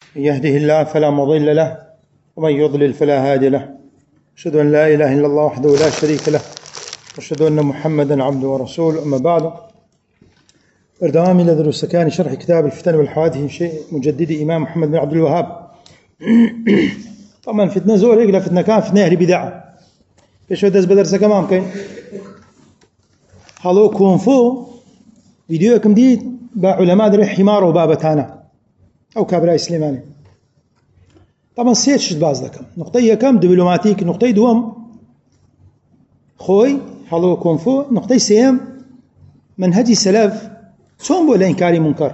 يهده الله فلا مضل له ومن يضلل فلا هادي له. أشهد أن لا إله إلا الله وحده لا شريك له وأشهد أن محمدا عبده ورسوله. أما بعد، بردوامي لدروس كان شرح كتاب الفتن والحوادث شيء مجددي إمام محمد بن عبد الوهاب. طبعا فتنة زور إقلا فتنة كان فتنة أهل بدعة. إيش ودرس بدرس كمان كين هالو كونفو فيديو كم دي بعلماء دري حمار وبابتانا أو كابراء سليماني. طبعا سيتش باز لكم نقطة كم دبلوماتيك نقطة دوم خوي هالو كونفو نقطة سيم منهجي سلف شون بولا إنكاري منكر.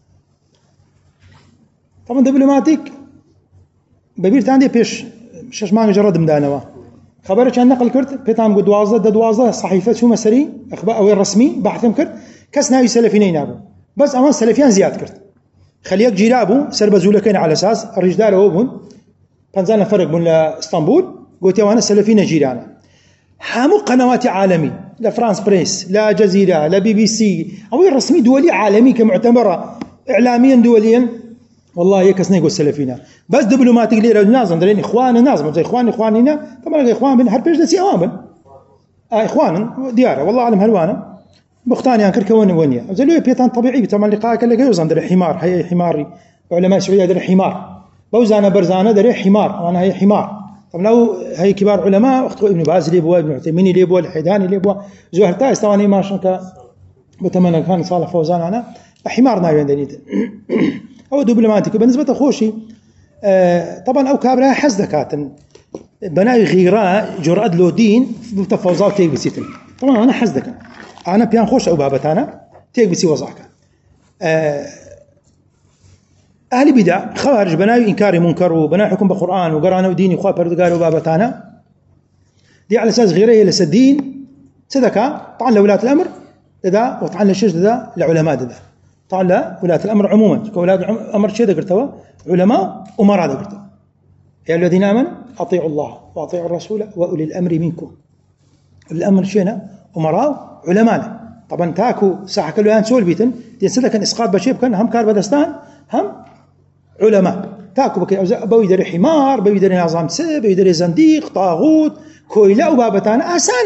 طبعا دبلوماتيك ببير تاندي بيش شش ما جرد مدانوا خبرك عن نقل كرت بيتام قد دوازة صحيفة شو مسري أخبار أو الرسمي بحثهم كرت كسنا يسلفينين أبو بس أمان سلفيان زياد كرت خليك جيرابو سربزولكين على أساس الرجال هوبون بنزلنا فرق من اسطنبول قلت يا وانا سلفينا جيرانا حامو قنوات عالمي لا فرانس بريس لا جزيرة لا بي بي سي أو الرسمي دولي عالمي كمعتبرة إعلاميا دوليا والله يكسنا يقول سلفينا بس دبلوماتيك ليرة الناس درين إخوان الناس زي إخواننا طبعا إخوان من حرب جلسي أوامن إخوان ديارة والله أعلم هلوانا بختاني أنكر كون ونيا زلوا بيتان طبيعي طبعا لقاء كله جوزان در حمار هي حماري علماء السعودية در حمار بوزانا برزانا در حمار وأنا هي حمار. طبعا لو هي كبار علماء أخت ابن باز ليبوا ابن عثيمين ليبوا الحيداني ليبوا زهر تايس طبعا ما شنك بتمنى كان صالح فوزان أنا حمار ناوي عندني أو دبلوماتيك بالنسبة خوشي طبعا أو كابرها حزدكات بناء غيراء جرأة لو دين بتفوزات تيجي بسيتن. طبعا أنا حزدك أنا بيان خوش أو بابتانا تيجي بسي وضعك أهل بدع خوارج بناء إنكار منكر وبناء حكم بقرآن وقرانا ودين يخاف بردقار وبابتانا دي على أساس غيره لسدين صدقة طعن لولاة الأمر ده وطعن للشيش ده لعلماء ده طعن لولاة الأمر عموما ولاة الأمر شيء ذكرتوا علماء أمراء ذكرتوا يا الذين آمنوا أطيعوا الله وأطيعوا الرسول وأولي الأمر منكم. الأمر شينا أمراء علماء طبعا تاكو ساحة كل الآن سول بيتن تنسد كان إسقاط بشيب كان هم كار بدستان هم علماء تاكو بكي بويدر حمار بويدر نظام سب بويدر زنديق طاغوت كويلا وبابتان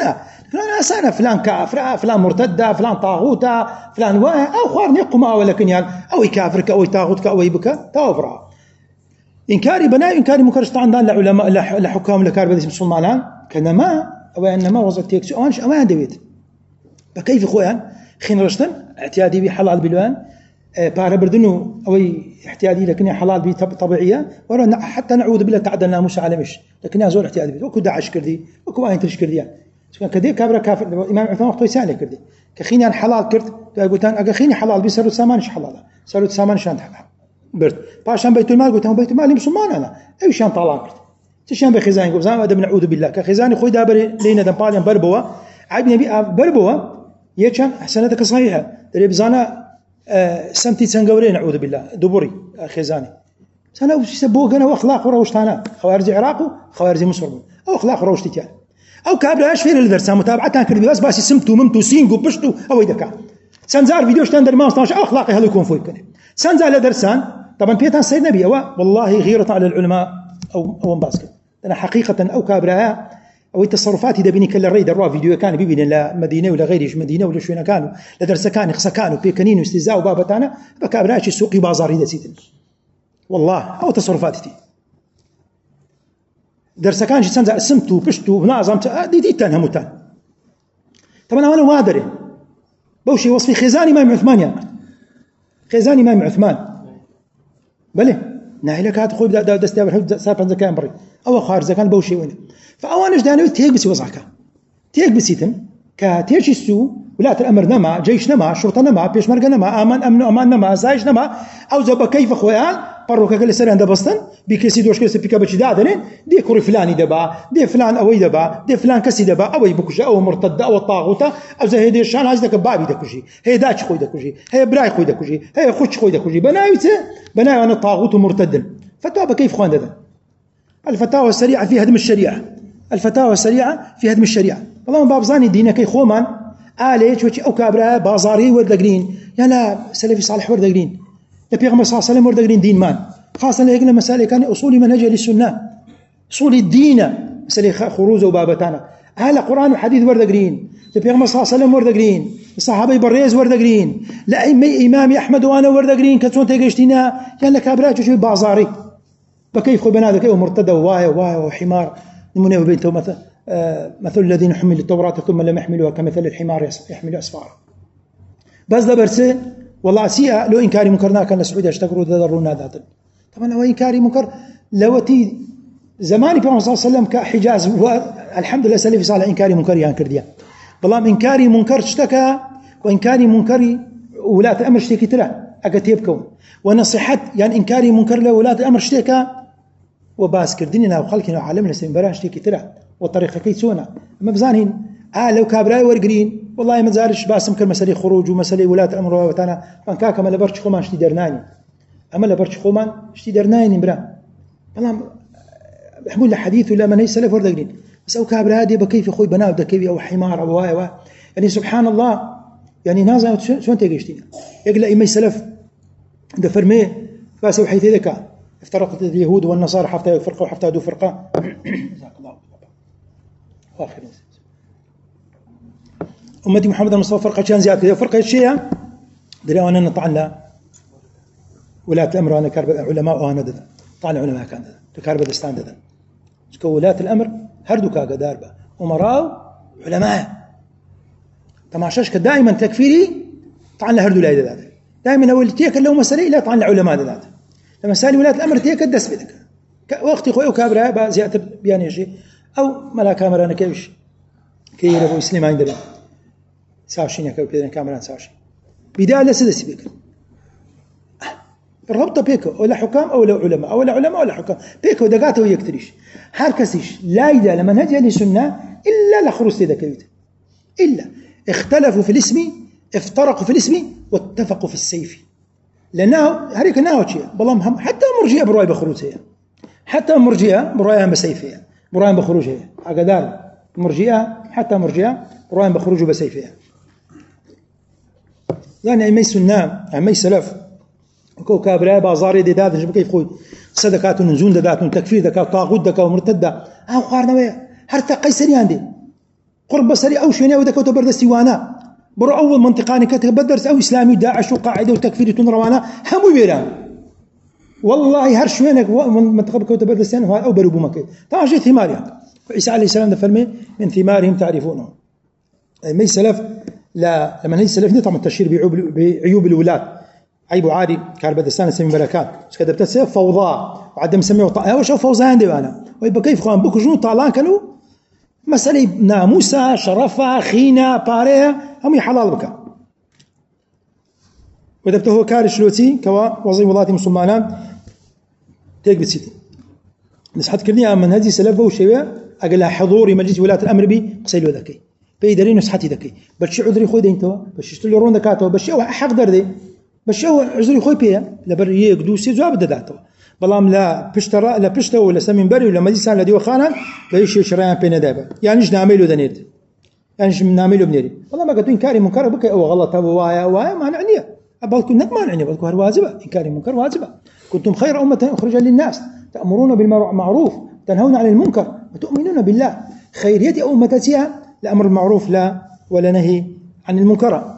أسانا فلان كافر فلان مرتدة فلان طاغوتا فلان أو خوارني قما ولكن يعني أو كافرك أو طاغوتك أو يبكى توفرا إنكاري بناء إنكاري منكر طبعا لعلماء لحكام لكار بديس مسلمان كنما أو إنما وظت تيكسي أوانش أما عندي فكيف خوان خين رشتن اعتيادي بحلال بالوان بارا بردنو أو احتيادي لكن حلال بي طبيعية ولا حتى نعوذ بالله تعدلنا مش على مش لكن يا زول احتيادي بي وكو داعش كردي وكو آين ترش كردي سكان كدي كابرا كافر إمام عثمان وقته يسالي كردي كخيني حلال كرد قلتان أخيني حلال بي سرود سامانش حلال سرود سامانش عند برد باشان بيت المال قلتان بيت المال مسلمان أنا أي شان طالان كرد تشان بخزاني قلت زمان أدب نعوذ بالله كخزاني خوي دابر لينا دمباليان بربوا عبني بي بربوا يجان حسنتك صحيحة دري بزانا سمتي تنقوري نعوذ بالله دبري خزاني سنة وسبوه أنا وأخلاق وروشتانا خوارج عراق خوارج مصر أو أخلاق وروشتيان أو كابلا إيش فين الدرس متابعة كردي بس سمتو ممتو سينجو بشتو أو يدكا سنزار فيديوش تندر ما أصلاش أو أخلاقي هذا يكون فوق كني سنزار لدرسان طبعا بيتان سيد نبي والله غيرة على العلماء أو باسكت أنا حقيقة أو كابلا أو التصرفات إذا بيني كل الريد الروا فيديو كان بيبين لا مدينة ولا غيرش مدينة ولا شوينا كانوا لدرس كان خص كانوا بيكنين واستهزاء وبابتانا بكابراش السوق بازار إذا سيدن والله أو تصرفاتي درس كان شيء سنزع سمتو بشتو نازم دي تانها متان طبعا أنا ما أدري بوشي وصفي خزاني ما عثمان يا خزاني ما عثمان بله ناهلك هات خوي دا دستي سافن زكان بري أو خارج زكان بوشي وين فأوانش دانوي تيج بسي وزعك تيج بسيتم كتيج السو ولاة الأمر نما جيش نما شرطة نما بيشمرقة نما أمان نما زايش نما أو زبا كيف خويان بروكا كل سنة عند بستن بكيسي دوش كيسي بيكا بتشي دادنين دي كوري فلاني دبا دي فلان أوي دبا دي فلان كسي دبا أوي بكوشي أو مرتدة أو طاغوتة أو زي هيدي الشان عايزك بابي دكوشي هي داش خوي دكوشي هي براي خوي دكوشي هي خوش خوي دكوشي بناوي أنا طاغوت ومرتد فتوى كيف خوان هذا الفتاوى السريعة في هدم الشريعة الفتاوى السريعة في هدم الشريعة والله باب زاني دينك خومان آليش وشي أو كابرا بازاري وردقرين يا لا سلفي صالح وردقرين النبي صلى الله عليه وسلم وردقرين دين مان خاصة لهيك مسائل كان أصول منهج السنة أصول الدين مسألة خروج وبابتانا أهل قرآن وحديث ورد قرين النبي صلى الله عليه وسلم ورد قرين الصحابة بريز ورد قرين لا إمام أحمد وأنا ورد قرين كتشون تيجشتنا يعني لك أبراج وشوي بازاري فكيف خو بنادى كيف مرتدى وواي وحمار نمونه بينته مثل الذين حملوا التوراة ثم لم يحملوها كمثل الحمار يحمل أسفارا بس دبرسه والله سيئة لو إنكاري منكرنا كان السعودية اشتكروا ذرونا ذاتا طبعا هو إنكاري منكر لو تي زماني بيوم صلى الله عليه وسلم كحجاز الحمد لله سلفي صالح إنكاري منكر يعني كرديا والله إنكاري منكر اشتكى وإنكاري منكري ولاة الأمر اشتكي ترى أكتيبكم ونصيحت يعني إنكاري منكر لولاة الأمر اشتكى وباس كرديننا وخلقنا وعالمنا سنبرا اشتكي ترى والطريقة كيسونا أما بزانين لو كابراي ورقرين والله ما زارش باس ممكن مسألة خروج ومسألة ولاة الأمر وتانا فانكاك ما لبرش خومان اشتي درناني أما لبرش خومان اشتي درناني برا والله بحمول الحديث ولا من يسلف ورد قرين بس أو كابر هذه بكيف أخوي بناء ده كيف أو حمار أو واي يعني سبحان الله يعني نازل شو أنت جيشتينا يقول إما يسلف ده فرمي فاسوا حيث ذكاء افترقت اليهود والنصارى حتى فرقة وحتى دو فرقة جزاك الله آخر أمتي محمد المصطفى فرقة كان زيادة كذا فرقة الشيعة دري أنا نطعن ولاة الأمر أنا كارب علماء وأنا ده طعن علماء كان ده تكارب دستان ده ولاة الأمر هردوكا قداربة أمراء علماء تماشاش دائما تكفيري طعن هردو لا ذات دائما أول تيك لو مسألة لا طعن علماء ذات لما سالي ولاة الأمر تيك الدس بدك وقت خوي وكابرها بزيادة بيان شيء أو ملا كاميرا أنا كيفش كي يربو إسلام عندنا ساشين يكوي كذا كاميرا ساشين بداية لسدس بيك الربطة بيكو ولا حكام أو لا علماء أو لا علماء ولا حكام بيكو دقاته ويكتريش هركسيش لا إذا لما نهج السنة إلا لخروج ذا كيوت إلا اختلفوا في الاسم افترقوا في الاسم واتفقوا في السيف لأنه هريك ناهو شيء بالله حتى مرجئة برواية بخروجها حتى مرجئة برواية بسيفها برواية بخروجها عقدار مرجئة حتى مرجئة برواية بخروج بسيفها يعني أمي سنة أمي سلف كو كابراء بازاري ديدات نجم كيف خوي صدقات ونزون دات تكفير دكا طاغوت دكا ومرتدة قارنا ويا هرتا قيسري عندي قرب سري أو شيني ودكا وتبردستي وانا برو أول منطقاني كتبدرس أو إسلامي داعش وقاعدة وتكفير تنروانا همو بيران والله هر شوينك منطقة بكا وتبردستي أو بربو مكي طبعا شيء ثمار يعني عيسى عليه السلام ده فرمي من ثمارهم تعرفونه أمي سلف لا لما هي سلفني طبعا التشهير بعيوب الولاة عيب عادي كان بدستان يسمي بركات بس كذا بتسيف فوضى وعدم سميه هو شو فوضى عندي انا ويبقى كيف خوان بكو جنو طالان كانوا مسألة ناموسة شرفة خينة بارية هم حلال بك وإذا هو كارش لوتي كوا وظيفة ولاة مسلمان تيك بتسيتي نصحت كرني من هذه سلفه وشيء أقل حضوري مجلس ولاة الأمر بي قصيلو ذكي بيدرين نصحتي ذكي بس عذري خوي دينتوا بس يشتلون دكاتوا بس هو حق دردي بس هو عذري خوي بيا لبر يقدوسي جواب دداتوا بلام لا بشترى لا بشتا ولا سمين بري ولا مجلس على ديو خانه ليش شرايان بين دابا يعني ايش نعملوا دنيت يعني ايش نعملوا بنيري والله ما قلت انكاري منكر بك او غلط وايا ما نعنيه ابلكم ما نعنيه بلكم واجبه انكاري منكر واجبه كنتم خير امه اخرجت للناس تامرون بالمعروف تنهون عن المنكر وتؤمنون بالله خيريه امتها لامر المعروف لا ولا نهي عن المنكر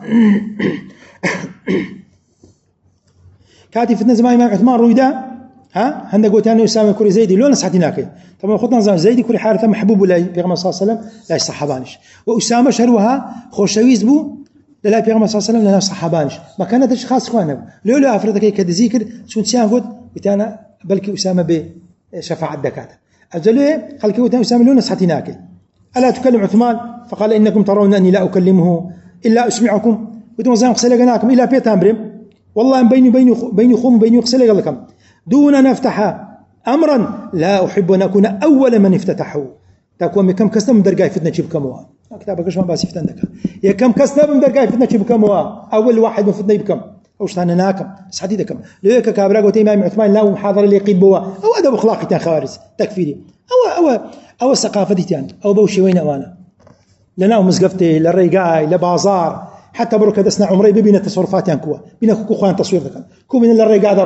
كاتي فتنه زمان امام عثمان رويدا هندق وتاني أسامة كوري زيدي لو نصحتناك طبعا خطنا نظام زيدي كوري حارثة محبوب لا بيغمبر صلى الله عليه وسلم لا صحابانش وأسامة شروها خوشويز بو لا بيغمبر صلى الله عليه وسلم لا صحابانش ما كانت خاص إخوانه لو أفرضك كذا ذكر شو تسيان قد بتانا بلكي أسامة بشفاعة الدكاترة أجل خلك وتاني أسامة لو نصحتناك ألا تكلم عثمان فقال إنكم ترون أني لا أكلمه إلا أسمعكم بدون زين قصيلة جناكم إلا بيت أمرهم والله بيني خوم وبيني قصيلة قالكم دون أن أفتح أمرا لا أحب أن أكون أول من افتتحه تكون كم كسنا من درجة فتنة شيب كموا كتابك شو ما بس يفتندك يا كم كسنا من درجة فتنة شيب كموا أول واحد من فتنة يبكم أو شتانا ناكم سعديدكم ليك كابراغ وتيمام عثمان لا محاضرة اللي يقيد بوا أو أدب أخلاقي تان خوارج تكفيري أو الثقافة دي تان أو بوشي وين أوانا لنا مسقفتي للريقاي لبازار حتى برو كدسنا عمري ببين التصرفات ينكوا بينا كوكو خوان تصوير ذكر كو من الريقاي ضروري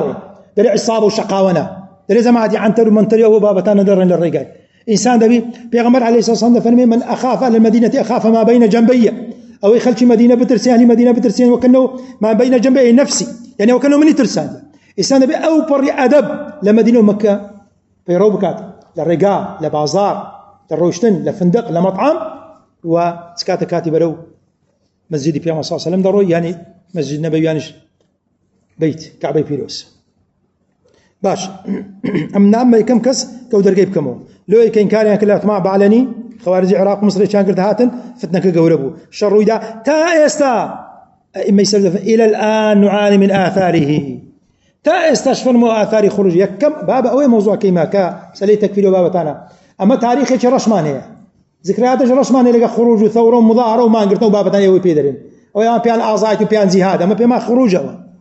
دري عصابة وشقاونة دري زمادي عنتر ومنتري أو بابتان درن للرجال إنسان دبي بيغمر عليه الصلاة والسلام فرمي من أخاف أهل المدينة أخاف ما بين جنبي أو يخلش مدينة بترسي أهل مدينة بترسي وكأنه ما بين جنبي نفسي يعني وكأنه من ترسان إنسان دبي أو بري أدب لمدينة مكة في روبكات للرجال لبازار للروشتن لفندق لمطعم وسكات كاتب له مسجد بيامة صلى الله عليه وسلم درو يعني مسجد النبي يعني بيت كعبة بيروس باش أما كم كس كودر جيب كمو لو كان كان كلها مع بعلني خوارج العراق مصر كان قرد هاتن فتنك جوربو شر دا تا استا إما يسلف إلى الآن نعاني من آثاره تا استشفر مو آثار خروج يكم بابا أوي موضوع كيما كا سليتك في بابا تانا أما تاريخي رشمان هي ذكريات رشمان لقى خروج وثورة ومظاهرة وما قرتوا بابا تاني أوي بيدرين أو يا بيان أعضاء وبيان زهاد أما بيان خروج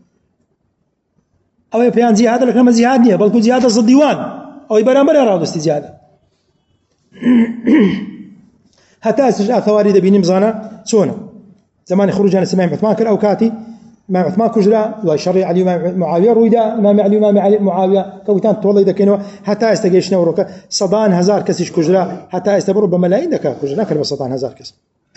أو بيان زهاد لكن ما زهاد نية بل كل زهاد ضد ديوان أو يبرامبر يراد استزهاد حتى استجاء ثواري دبيني مزانا سونا زمان خروج أنا سمعت عثمان كر أوكاتي ما عثمان كجرا وشرع علي معاوية رويدا إمام علي معاوية كويتان تولي دكينوا حتى استجيشنا وروك صدان هزار كسيش كجرا حتى استبروا بملايين دكا كجرا كلمة صدان هزار كس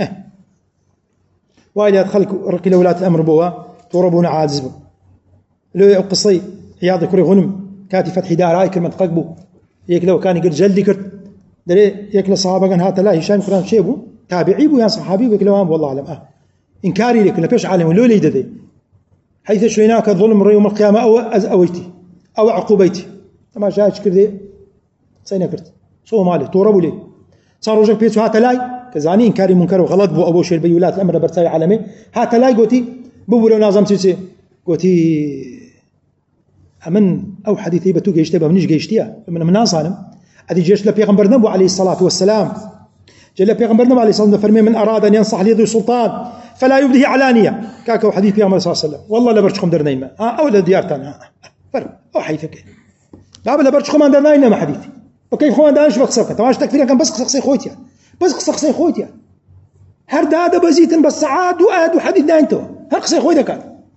وايد يدخل ركي ولاة الأمر بوا توربون عاجز بو لو قصي عياض كوري غنم كاتي فتح دار كلمة قلبو يك لو كان يقول جلدي كرت دري يك الصحابة كان هات لا هشام قران شيبو تابعي بو يا صحابي يك لو والله أعلم إنكاري لك لبيش عالم لو لي ددي حيث شويناك الظلم يوم القيامة أو أويتي أو عقوبيتي ما شاهدش كردي سينا كرت صو مالي توربو لي صار وجهك بيتو هات لاي كزاني إنكاري منكر وغلط بو أبو شير بيولات الأمر برتاي عالمي هات لاي قوتي بو لو نازم سيسي قوتي أمن أو حديثي بتو جيشتي بمنيش جيشتيا من ناصانم أدي جيش لبيغمبر نبو عليه الصلاة والسلام جل بيغمبر نبو عليه الصلاة والسلام فرمي من أراد أن ينصح لي ذو سلطان فلا يبديه علانية كاكو حديث بيغمبر صلى الله عليه وسلم والله لبرشكم درنيما أو لديارتنا فرم أو حيثك بابا لبرشكم درنيما ما حديثي وكيف خوان دانش بقصرك تماش تكفيرك كان بس قصي خوتيا بس قصي خوتيا هرد هذا بزيتن بس سعاد وآد وحديث دانتو هر قصي خوتيا كان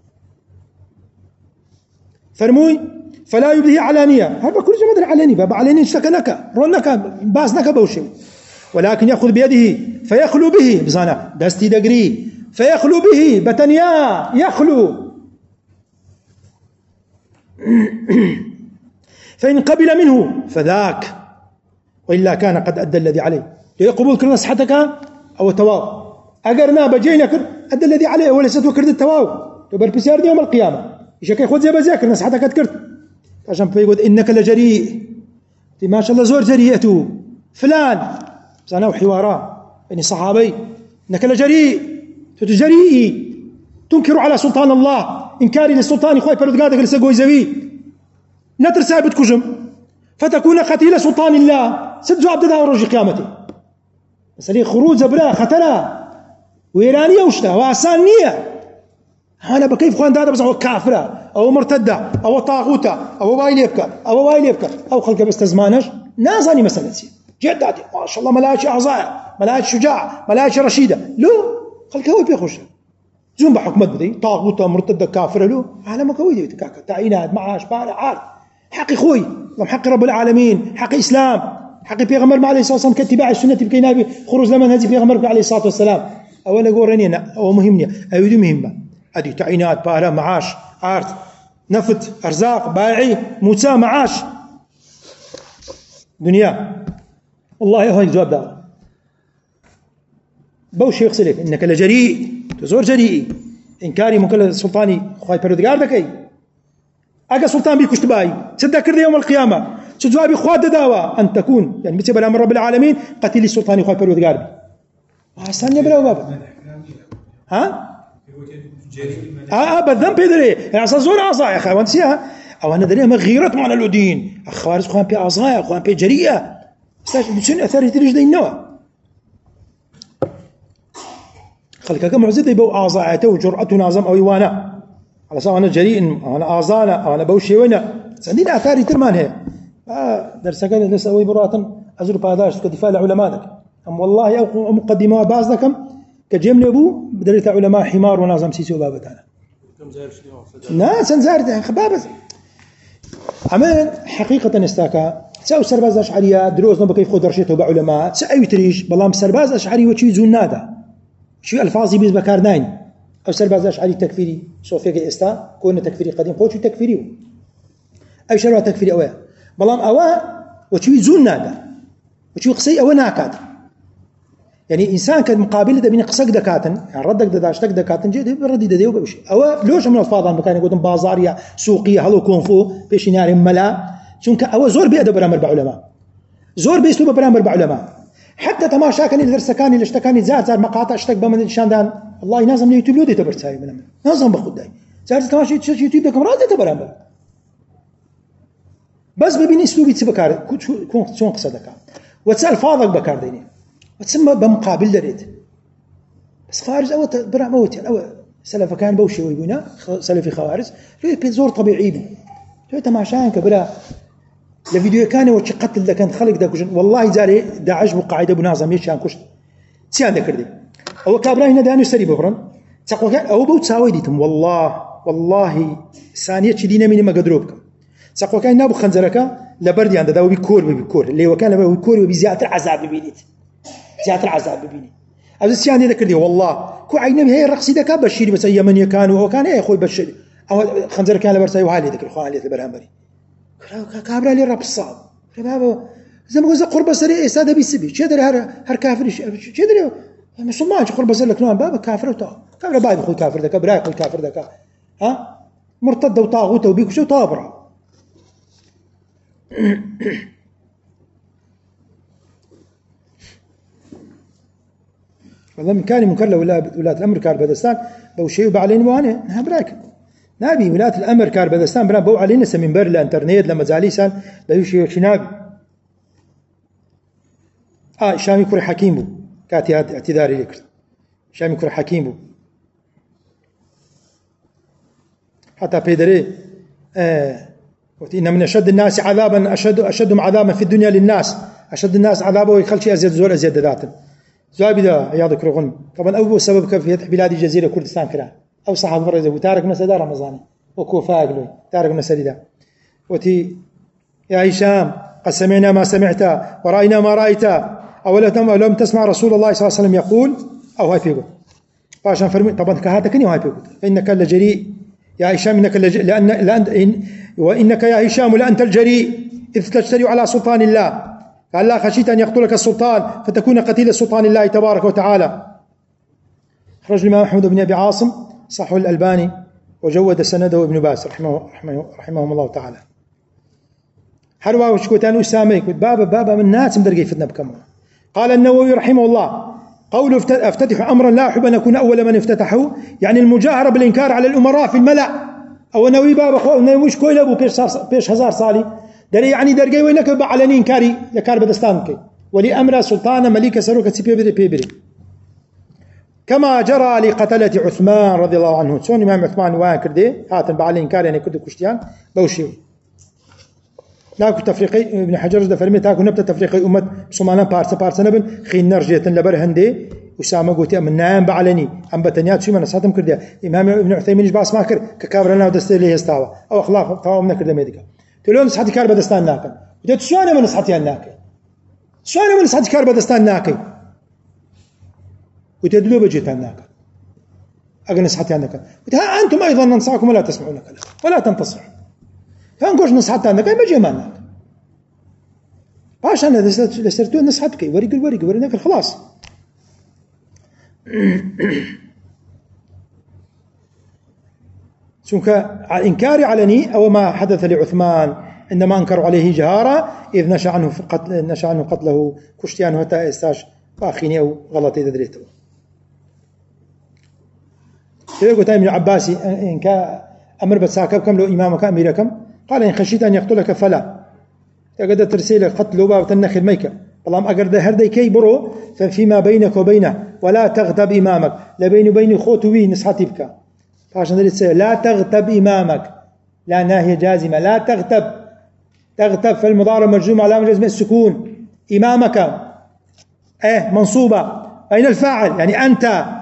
فرموي فلا يبديه علانية هذا كل جمد العلاني بابا علاني اشتكنك رونك باسنك بوشي ولكن يأخذ بيده فيخلو به بزانا دستي دقري فيخلو به بتنيا يخلو فإن قبل منه فذاك وإلا كان قد أدى الذي عليه يقبل كل نصحتك أو التواو أقرنا بجينك أدى الذي عليه وليست وكرد التواو تبر بسيار يوم القيامة إيش ياخذ زي بزاكر نصحتك أذكرت عشان بيقول إنك لجريء ما شاء الله زور جريئته فلان زنا وحوارا يعني صحابي إنك لجريء تجريئي تنكر على سلطان الله إنكاري للسلطان إخوي بردقادك لسقوي زوي لا ترسى بتكجم فتكون قتيل سلطان الله سدوا عبد الله ورجي قيامته مسألة خروج زبرا خطرة وإيرانية وشتا وأسانية أنا بكيف خوان هذا بس هو كافرة أو مرتدة أو طاغوتة أو وايل يبكى أو خلق بس تزمانش نازاني مسألة سي جداتي ما شاء الله ملاش أعضاء ملاش شجاع ملاش رشيدة لو خلق هو بيخش زوم بحكمت بدي طاغوتة مرتدة كافرة له عالم كويدي تكاكا تعيينات معاش بارع عارف حقي خوي حق رب العالمين حق إسلام حق بيغمر عليه الصلاة والسلام كاتباع السنة بكينابي خروج لمن هذه بيغمر عليه الصلاة والسلام أولا قورني أو مهمني أيدي مهمة هذه تعيينات بارع معاش عارف نفط أرزاق بائعي موسى معاش دنيا والله هاي جواب دار بوش يغسلك إنك لجريء تزور جريء إنكاري مكلا سلطاني خواهي بردقار دكي أجا سلطان بيكوش تباي تذكر يوم القيامة تجوابي خواد داوا أن تكون يعني مثل بلا من رب العالمين قتيل السلطان خواهي بردقار وحسان يبلا بابا ها بالذنب يدري يعني زور أعضاء يا أخي وانسيها أو أنا دري ما غيرت معنا الدين أخوارز خوان بي أعضاء خوان بي جريئة سن أثر تريج دين نوع خلك كم معزتي بو أعضاءته وجرأته نازم أو يوانا على سواء أنا جريء أنا أعضاء أنا بوشي وينا سندين أثاري ترمان هي درسك لسه أوي براءة أزور بهذاش كدفاع العلماء أم والله أو مقدمة باز لكم كجيم نبو بدريت علماء حمار ونازم سيسو بابتانا نا سنزار خبابة عمل حقيقة استاكا تساوي سرباز أشعرية دروز نبقى يفقد درشته بعلماء تساوي تريش بلام سرباز أشعري وشي زون نادا شو ألفاظي بيز بكاردين أو سرباز أشعري تكفيري صوفيا إستا كون تكفيري قديم قوتشي تكفيري أي شروا تكفيري أواه بلام أواه وشي زون نادا وشي قصي أواه ناكاد يعني إنسان كان مقابل ده بين قصق دكاتن يعني ردك داشتك دكاتن جد بردي ده وبمشي أو لوش من الفاضل مكان يقولون بازارية سوقية هلو كونفو بيش نار ملا شون أو زور بيأدب برامر بعلماء زور بيسلوب برامر بعلماء حتى تماشا كان الدرس كان اللي اشتكاني زار مقاطع اشتك بمن شاندان والله نازم اليوتيوب لودي تبرتاي من نازم باخداي زار تماشا يوتيوب ده كاميرا ده تبرامر بس ببين اسلوبي تبكار كون شون قصدك وتسأل فاضك بكار ديني وتسمى بمقابل دريد بس خارج أو برا موت يعني أو سلف كان بوشي ويبونا سلفي خوارج لو زور طبيعي بي لو تماشان كبرا الفيديو كان وش قتل ده كان خلق ده كوجن والله زاري داعش وقاعدة بنازم يشان كوش سيان ذكر دي أو كابرا هنا دانو سري ببرن تقول كان أو بوت ساوي ديتم والله ثانية تشدينا مني ما قدروبكم تقول كان نابو خنزرك لبردي عند ده وبيكور اللي وكان وبيكور وبزيادة العذاب ببينيت زيادة العذاب ببيني أبز السيان ذكر دي والله كو عيني هي الرقصي ده كان بشير بس يمن كانوا وكان إيه أخوي بشير أو خنزر كان لبرسي وهالي ذكر خوان لي البرهمري كابرا لي رب الصعب بابا زي ما قلت قرب سري استاذ بيسبي شدري هر كافر شدري مسلمان قرب سري لك نوع بابا كافر وتا كافر باي اخوي كافر ده كبراي اخوي كافر ده ها مرتد وطاغوت وبيك شو طابره والله من كان منكر ولاة الأمر كاربدستان بوشيء بعلين وانه نها براك نبي ولاة الأمر كاربدستان بنا بو علينا سمين بر الانترنت لما زاليسان بيوشي شنابي شامي كوري حكيم بو كاتي اعتذاري لك شامي كوري حكيم بو حتى بيدري إن من أشد الناس عذابا أشدهم عذابا في الدنيا للناس أشد الناس عذابا ويخل شيء أزيد زور أزيد ذاته زابدا عياضك رغن طبعا أول سبب في فتح بلاد الجزيرة كردستان كرا أو صاحب فرزة وتارك مسألة رمضاني وكوفاقلوي تارك مسألة وتي يا هشام قد سمعنا ما سمعت ورأينا ما رأيت أولم تسمع رسول الله صلى الله عليه وسلم يقول أو هاي فيقول فعشان فرمي طبعا كهاتكني وهاي فيقول فإنك لجريء يا هشام إنك وإنك يا هشام لأنت الجريء إذ تجترئ على سلطان الله فهلا خشيت أن يقتلك السلطان فتكون قتيل سلطان الله تبارك وتعالى. خرج الإمام أحمد بن أبي عاصم صحه الألباني وجود سنده ابن باز رحمهم الله تعالى. حروا وشكوتان وسامي بابا من الناس مدرقي فتنة بكم. قال النووي رحمه الله قوله افتتح أمرا لا أحب أن أكون أول من افتتحه يعني المجاهرة بالإنكار على الأمراء في الملأ أو نووي بابا خو نوويش كويل أبو بيش هزار صالي دري يعني درجي وينك بعلني إنكاري يكار بدستانك ولي أمر سلطان مليك سروك تسيبي بيبري كما جرى لقتلة عثمان رضي الله عنه سون إمام عثمان واكر دي هاتن بعلني إنكار يعني كده كشتيان بوشيو لاكو تفريقي ابن حجر ده فرمي تاكو نبت تفريقي أمة صومانا بارسا نبن خين نرجية لبر هندي وسامة قوتي من نام بعلني أم بتنيات شو من نصاتهم كرديا إمام ابن عثيمين باس ما كر ككابرنا ودستي ليه استوى أو أخلاق طاوم من كرده ميديكا تلون نصحتي كار بدستان ناكل وجدت سوانا من نصحتي الناكل سوانا من نصحتي كار بدستان ناكل وتدلو بجيت الناكل أقل نصحتي الناكل أنتم أيضا ننصحكم ولا تسمعون كلام ولا تنتصحوا فانقوش نصحتي الناكل بجي ما الناكل باش أنا لسرتون نصحتك ورق ناكل خلاص سنك إنكاري علني أو ما حدث لعثمان عندما أنكروا عليه جهارا إذ نشأ عنه قتله كشتيان وتا إستاش باخيني أو غلطي تدريته يقول ابن عباسي إن كان أمر بتساكبكم لو إمامك أميركم قال إن خشيت أن يقتلك فلا تقدر ترسيل قتل باب تنخ الميكة اللهم أقرد هردي كي برو ففيما بينك وبينه ولا تغتب إمامك لبين وبين خوتوي نصحتي بك فعشان ذلك لا تغتب إمامك لا ناهية جازمة لا تغتب في المضارع مجزوم على جزم السكون إمامك منصوبة أين الفاعل يعني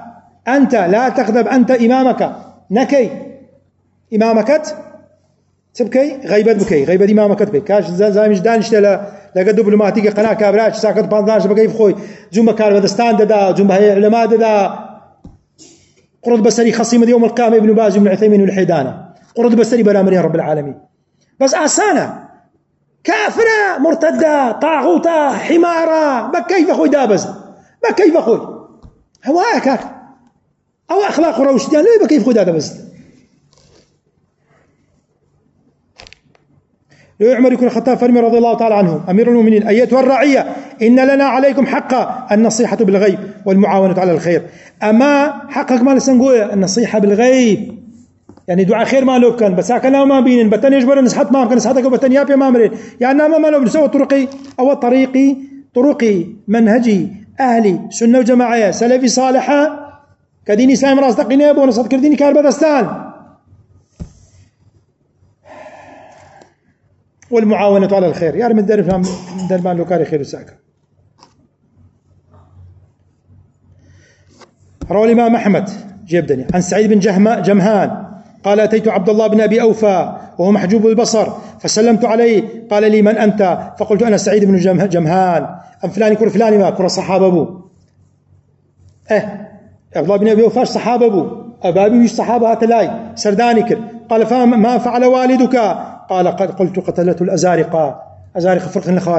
أنت لا تغتب أنت إمامك نكي إمامكت تبكي غيبت بكي غيبة دي ما مكتبي كاش زامش دانش لا لقد دبلوماتية قناة كابراش ساكت 15 بقى يفخوي زوم كار بدستان دا زوم هي علماء دا قرض بصري خصيمة يوم القيامة ابن باز وابن عثيمين والحيدانة قرض بصري برامرين رب العالمين بس أسانة كافرة مرتدة طاغوتة حمارة ما كيف أخوي دابز ما كيف أخوي هواك أو أخلاق روش يعني ما كيف أخوي دابز لو عمر يكون الخطاب فرمي رضي الله تعالى عنه أمير المؤمنين أيتها الرعية إن لنا عليكم حقا النصيحة بالغيب والمعاونة على الخير أما حقك ما لسنقوية النصيحة بالغيب يعني دعاء خير ما لو كان بس هكذا ما بين بتن يجبر نصحت ما كان نصحتك وبتن يابي ما مرين يعني ما لو بنسوي طرقي أو طرقي منهجي أهلي سنة وجماعية سلفي صالحة كدين إسلام راس تقيني أبو نصد كرديني كاربدستان والمعاونة على الخير يعني من درمان لو كاري خير وساكا روى الإمام أحمد جيبدني عن سعيد بن جمهان قال أتيت عبد الله بن أبي أوفى وهو محجوب البصر فسلمت عليه قال لي من أنت فقلت أنا سعيد بن جمهان أم فلان كر فلان ما كر صحابة أبو عبد الله بن أبي أوفى صحابة أبو أبابي ويش صحابة هاتلاي سرداني كر قال فما فعل والدك قال قلت قتلته الأزارقة فرق الخوارج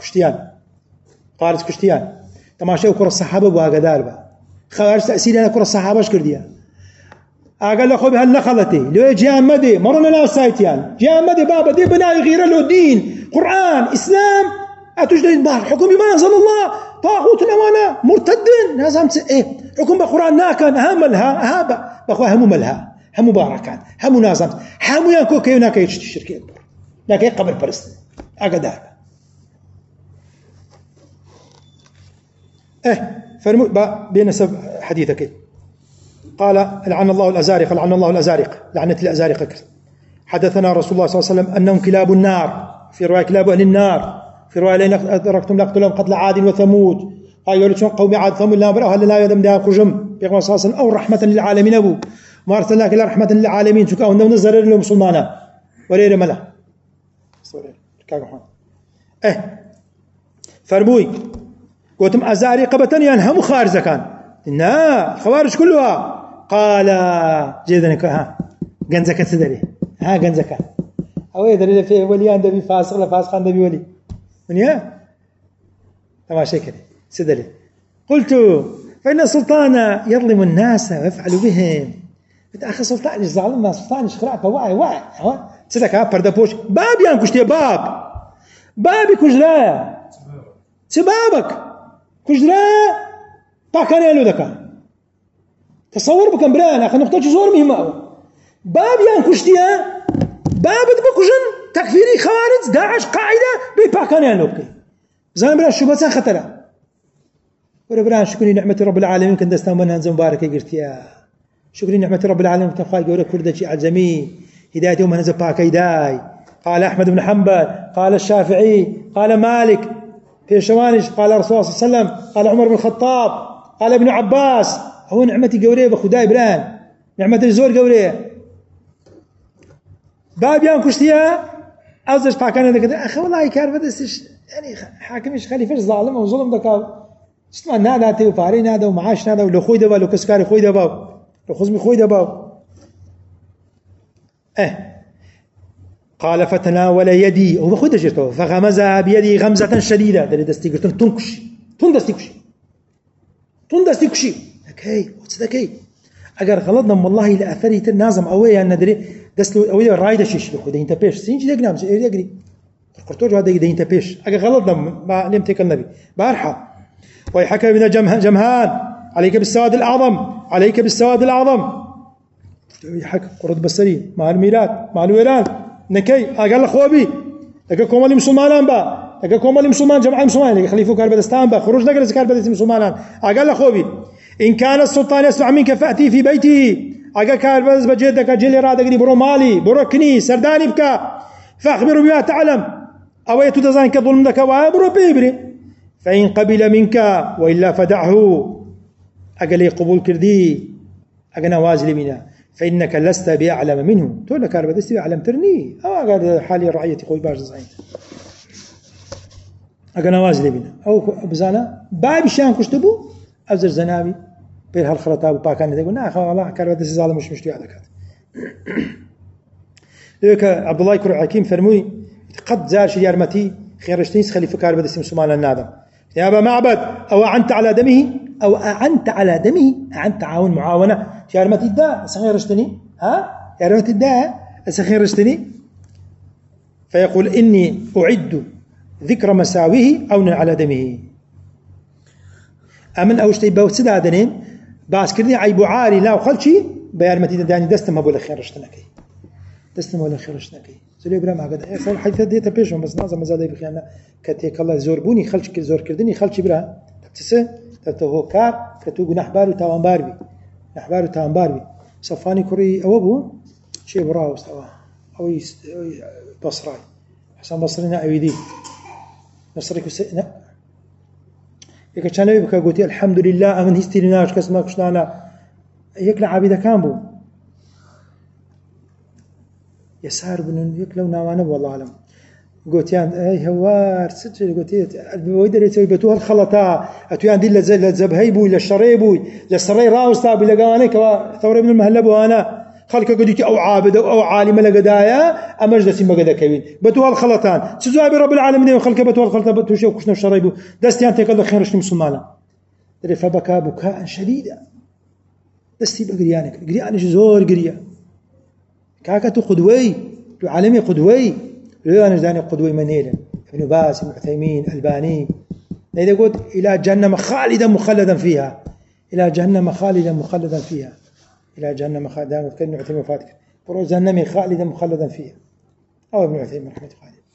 خارج كشتيان تماشى كر الصحابة أبو هكذا خوارج تأثير أنا كر الصحابة ايش كرديا أقول له خبها النخلتي لو جامدي مرنا ناس سايتيان جامدي بابا دي بناء غير له دين قرآن إسلام أتجد بار حكم بما أنزل الله طاغوت أمانة مرتدين لازم حكم بقرآن ناكن هملها هابا بخوا هم ملها هم مباركان هم نازم هم ينكو كي هناك يشترك أكبر لكن قبر برست أقدر فرمو بين سب حديثك قال لعن الله الأزارقة لعنة الأزارقة حدثنا رسول الله صلى الله عليه وسلم أنهم كلاب النار في رواية كلاب أهل النار في رواية لئن أدركتم لأقتلهم قتل عاد وثمود قالوا شلون قوم عاد ثمود لا برأها لا يدم دها كرجم بيقول صلى الله عليه وسلم أو رحمة للعالمين أبو ما أرسلناك إلا رحمة للعالمين شكاو أنه نزل لهم مسلمانا وليل ملا فرموي قلتم أزارقة بتنيان هم خارج كان لا الخوارج كلها قال جيدا ها جنزك تدري ها جنزك أو يدري في وليان دبي فاسق لا فاسق دبي ولي من يا تماشي كده سدري قلت فإن السلطان يظلم الناس ويفعل بهم أخي سلطان ظالم الناس سلطان خرعت واعي سدك ها بردبوش باب ينكشتي بابي كجلا سبابك كجلا باكان يلو دكان تصور بكم بران أخي نقطة زور مهمة باب ينكشتيها باب بكوجن تكفيري خوارج داعش قاعدة بباكان يلو بكي زين بران شو بس خطرة ولا بران شكري نعمة رب العالمين كن دستان منها زين مبارك قرتيا شكري نعمة رب العالمين تخاي جورا كل شيء عزمي هداية يوم نزل باكي داي قال أحمد بن حنبل قال الشافعي قال مالك في شوانش قال الرسول صلى الله عليه وسلم قال عمر بن الخطاب قال ابن عباس هو نعمتي قوريه بخداي بران نعمة الزور قوريه باب يان كشتيا أوزش باكان ذاك أخي والله كار بدس يعني حاكمش خليفة ظالم وظلم ذاك استمع نادا تيو باري نادا ومعاش نادا ولو خوي دبا لو كسكاري خوي دبا لو خزمي خوي دبا قال فتناول يدي هو خد جرته فغمزها بيدي غمزة شديدة ده دستي قلت تندستي كشي اوكي وتصدقي اگر غلطنا والله لا اثري تنازم اوي ان ندري دستو اوي رايده شيش لو ده انت بيش سينجي دغنام يجري قرطوج هذا ده انت بيش اگر غلطنا ما لم تك النبي بارحه ويحكى بنا جمهان عليك بالسواد الاعظم يحكى قرط بصري مع الميلاد مع الويلان نكي قال خوبي لك كومالي مسلمان با لك كومالي مسلمان جماعه مسلمان خليفه كربدستان با خروج نقل كربدستان مسلمان قال خوبي ان كان السلطان يسمع منك فاتي في بيته قال كربدس بجدك جلي رادقني برو مالي بركني سرداني بكا فاخبروا بما تعلم او يتدزان كظلم لك وابرو بيبري فان قبل منك والا فدعه قال لي قبول كردي انا وازل منا فإنك لست بأعلم منه تقول لك أنا بدست بأعلم ترني قال حالي رعيتي خوي باش زعيم أنا وازلي بنا أو بزانا باب شان كشتبو أزر زنابي بين هالخلطة وباكان يقول نا والله كان بدست زال مش مشتي على كات لك عبد الله يكرم حكيم فرموي قد زار شي يرمتي خيرشتنيس خليفة كار بدست مسلمان النادم يا أبا معبد أو أعنت على دمه أو أعنت على دمه أعنت تعاون معاونة يارمتي الدا سخيرشتني يارمتي الدا سخيرشتني فيقول إني أعد ذكر مساويه أو على دمه أمن أوشتي بوسد هذين باس كردي عيب عاري لا وخلشي بيارمتي داني دستم أبو الخيرشتنكي دستم أبو الخيرشتنكي زلي بلا ما قد صار حيث ديت بيشون بس نازم زاد بخيانة كتيك الله زوربوني خلش زور كردني خلشي بلا تبتسه تبتهو كار كتو نحبار وتوان باربي نحبار وتوان باربي صفاني كوري أوبو شيء براو استوى أو بصراي حسن بصرنا أويدي نصرك لا يك كان يبكى قلت الحمد لله أمن هستيرناش كسمة كشنا يك لعبيد كان بو يسار بنون يك لو نوانا والله أعلم قلت يعني أي هوار سجل قلت البويدر يسوي بتوه الخلطة أتويان دي للزبهي بوي للشري للسري راوستا بلقانك ثورة من المهلب وأنا خلك قديتي أو عابد أو عالم لقدايا أمجلس ما قدا كوين بتوه الخلطان سجوا برب العالمين وخلك بتوه الخلطة بتوشوا كشنا الشري بو دستي أنت كذا خير رشتي مسلمانا دري فبكى بكاء شديدا دستي بقريانك قريانك زور قريا كاكتو قدوي عالمي قدوي أنا جاني قدوي منيلا ابن باز ابن عثيمين الباني إذا قلت إلى جهنم خالدا مخلدا فيها إلى جهنم خالدا مخلدا فيها إلى جهنم خالدا ابن عثيمين وفاتك برو جهنم خالدا مخلدا فيها أو ابن عثيمين رحمة الله عليه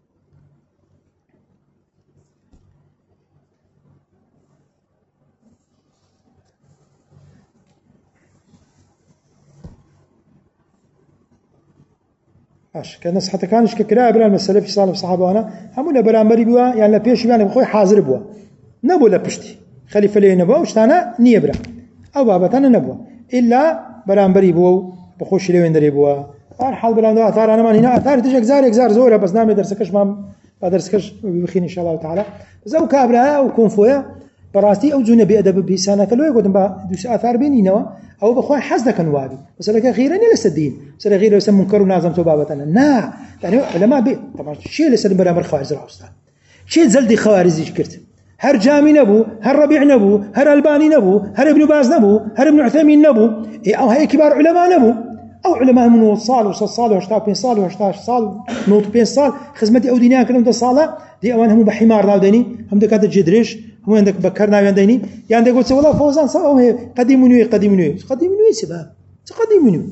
كان نصحته كانش ككراء بلا المسألة في صالح الصحابة وأنا همونا برامبري بوا يعني لبيش يعني بخوي حاضر بوا نبوا لبشتي خليفة لي نبوا وشتانا نيبرا أو بابتنا نبوا إلا برامبري بوا بخوش لي وين دري بوا حال بلا نوع أثار أنا ما هنا أثار تجي إجزار زورة بس نعمل درسكش ما درسكش بخير إن شاء الله تعالى زو كابرا وكون فويا براستي أو جونا بأدب بسنة كلو يقول با دوس آثار بيني نوا أو بخوي حزدك نوابي بس لك أخيرا لسه الدين بس غير يسمى منكر ونازم تبابتنا نا يعني علماء بي طبعا شيء لسه برامج خوارج الأوسط شيء زلدي خوارزي شكرت هر جامي نبو هر ربيع نبو هر الباني نبو هر ابن باز نبو هر ابن عثيمين نبو أو هاي كبار علماء نبو أو علماء من وصال وصال وشتابين صال وشتاش صال نوت بين صال خدمتي أو دينيا كلهم تصالة دي أوان هم بحمار ناوديني هم دكاتة جدريش هم عندك بكرنا عنديني يعني يقول سوى الله فوزان صار قديموني سباب قديموني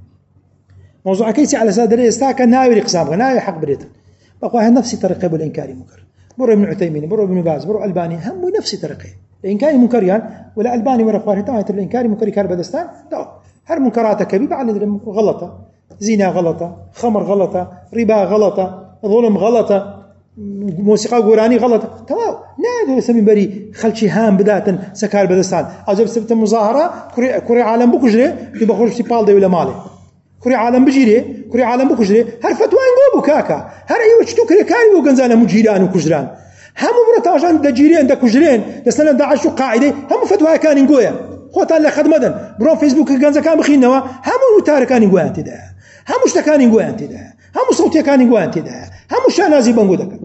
موضوع كيسي على سادري استاك ناوي اقسام ناوي حق بريت بقى نفس طريقه بالانكار منكر برو ابن عثيمين برو ابن باز برو الباني هم نفس طريقه الانكار منكر يعني ولا الباني ولا اخوانه تاع الانكار منكر كربدستان هر منكرات كبيره على غلطه زنا غلطه خمر غلطه ربا غلطه ظلم غلطه موسيقى قراني غلطه تمام نادو سمي بري خلشي هام بدايه سكار بدستان اجب سبت مظاهره كوري عالم بكجري بخرج في بالدي ولا مالي كوري عالم بجيري كوري عالم بكجري هر فتوى نقوبو كاكا هر ايوه شتو كري كاري وغنزانا مجيران وكجران هم برتاجان دجيرين دكجرين دسنا داعش قاعده هم فتوى كان نقويا خوتان لخدمدن برو فيسبوك غنزا كان بخينوا هم تاركان نقويا انت ده هم مشتكان نقويا انت ده هم صوتي كان نقويا انت ده هم شانازي بنقودك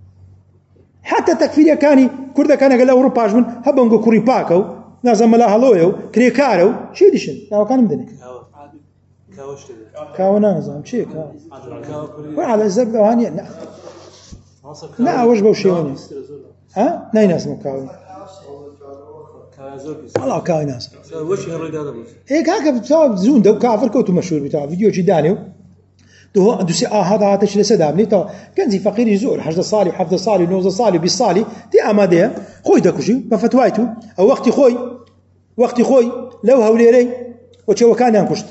حتى تكفير كاني كردا كان قال اوروبا من هبنقو كوري باكو نازم لا هلويو كريكارو شي ديشن لا كان مدني كاونا نظام شي كاو وعلى الزبده هاني لا وش بوشيوني ها ناي ناس مكاوي والله كاوي ناس وش هالرد هذا بس ايه كاكا بتاع زون ده كافر كوتو مشهور بتاع فيديو جدانيو تو دوسي هذا تشل سدابني تو كان زي فقير يزور حجد صالي وحفظ صالي ونوز صالي بالصالي دي اماده خوي داكوشي بفتوايتو او وقتي خوي لو هوليري وتشو كان ينكشت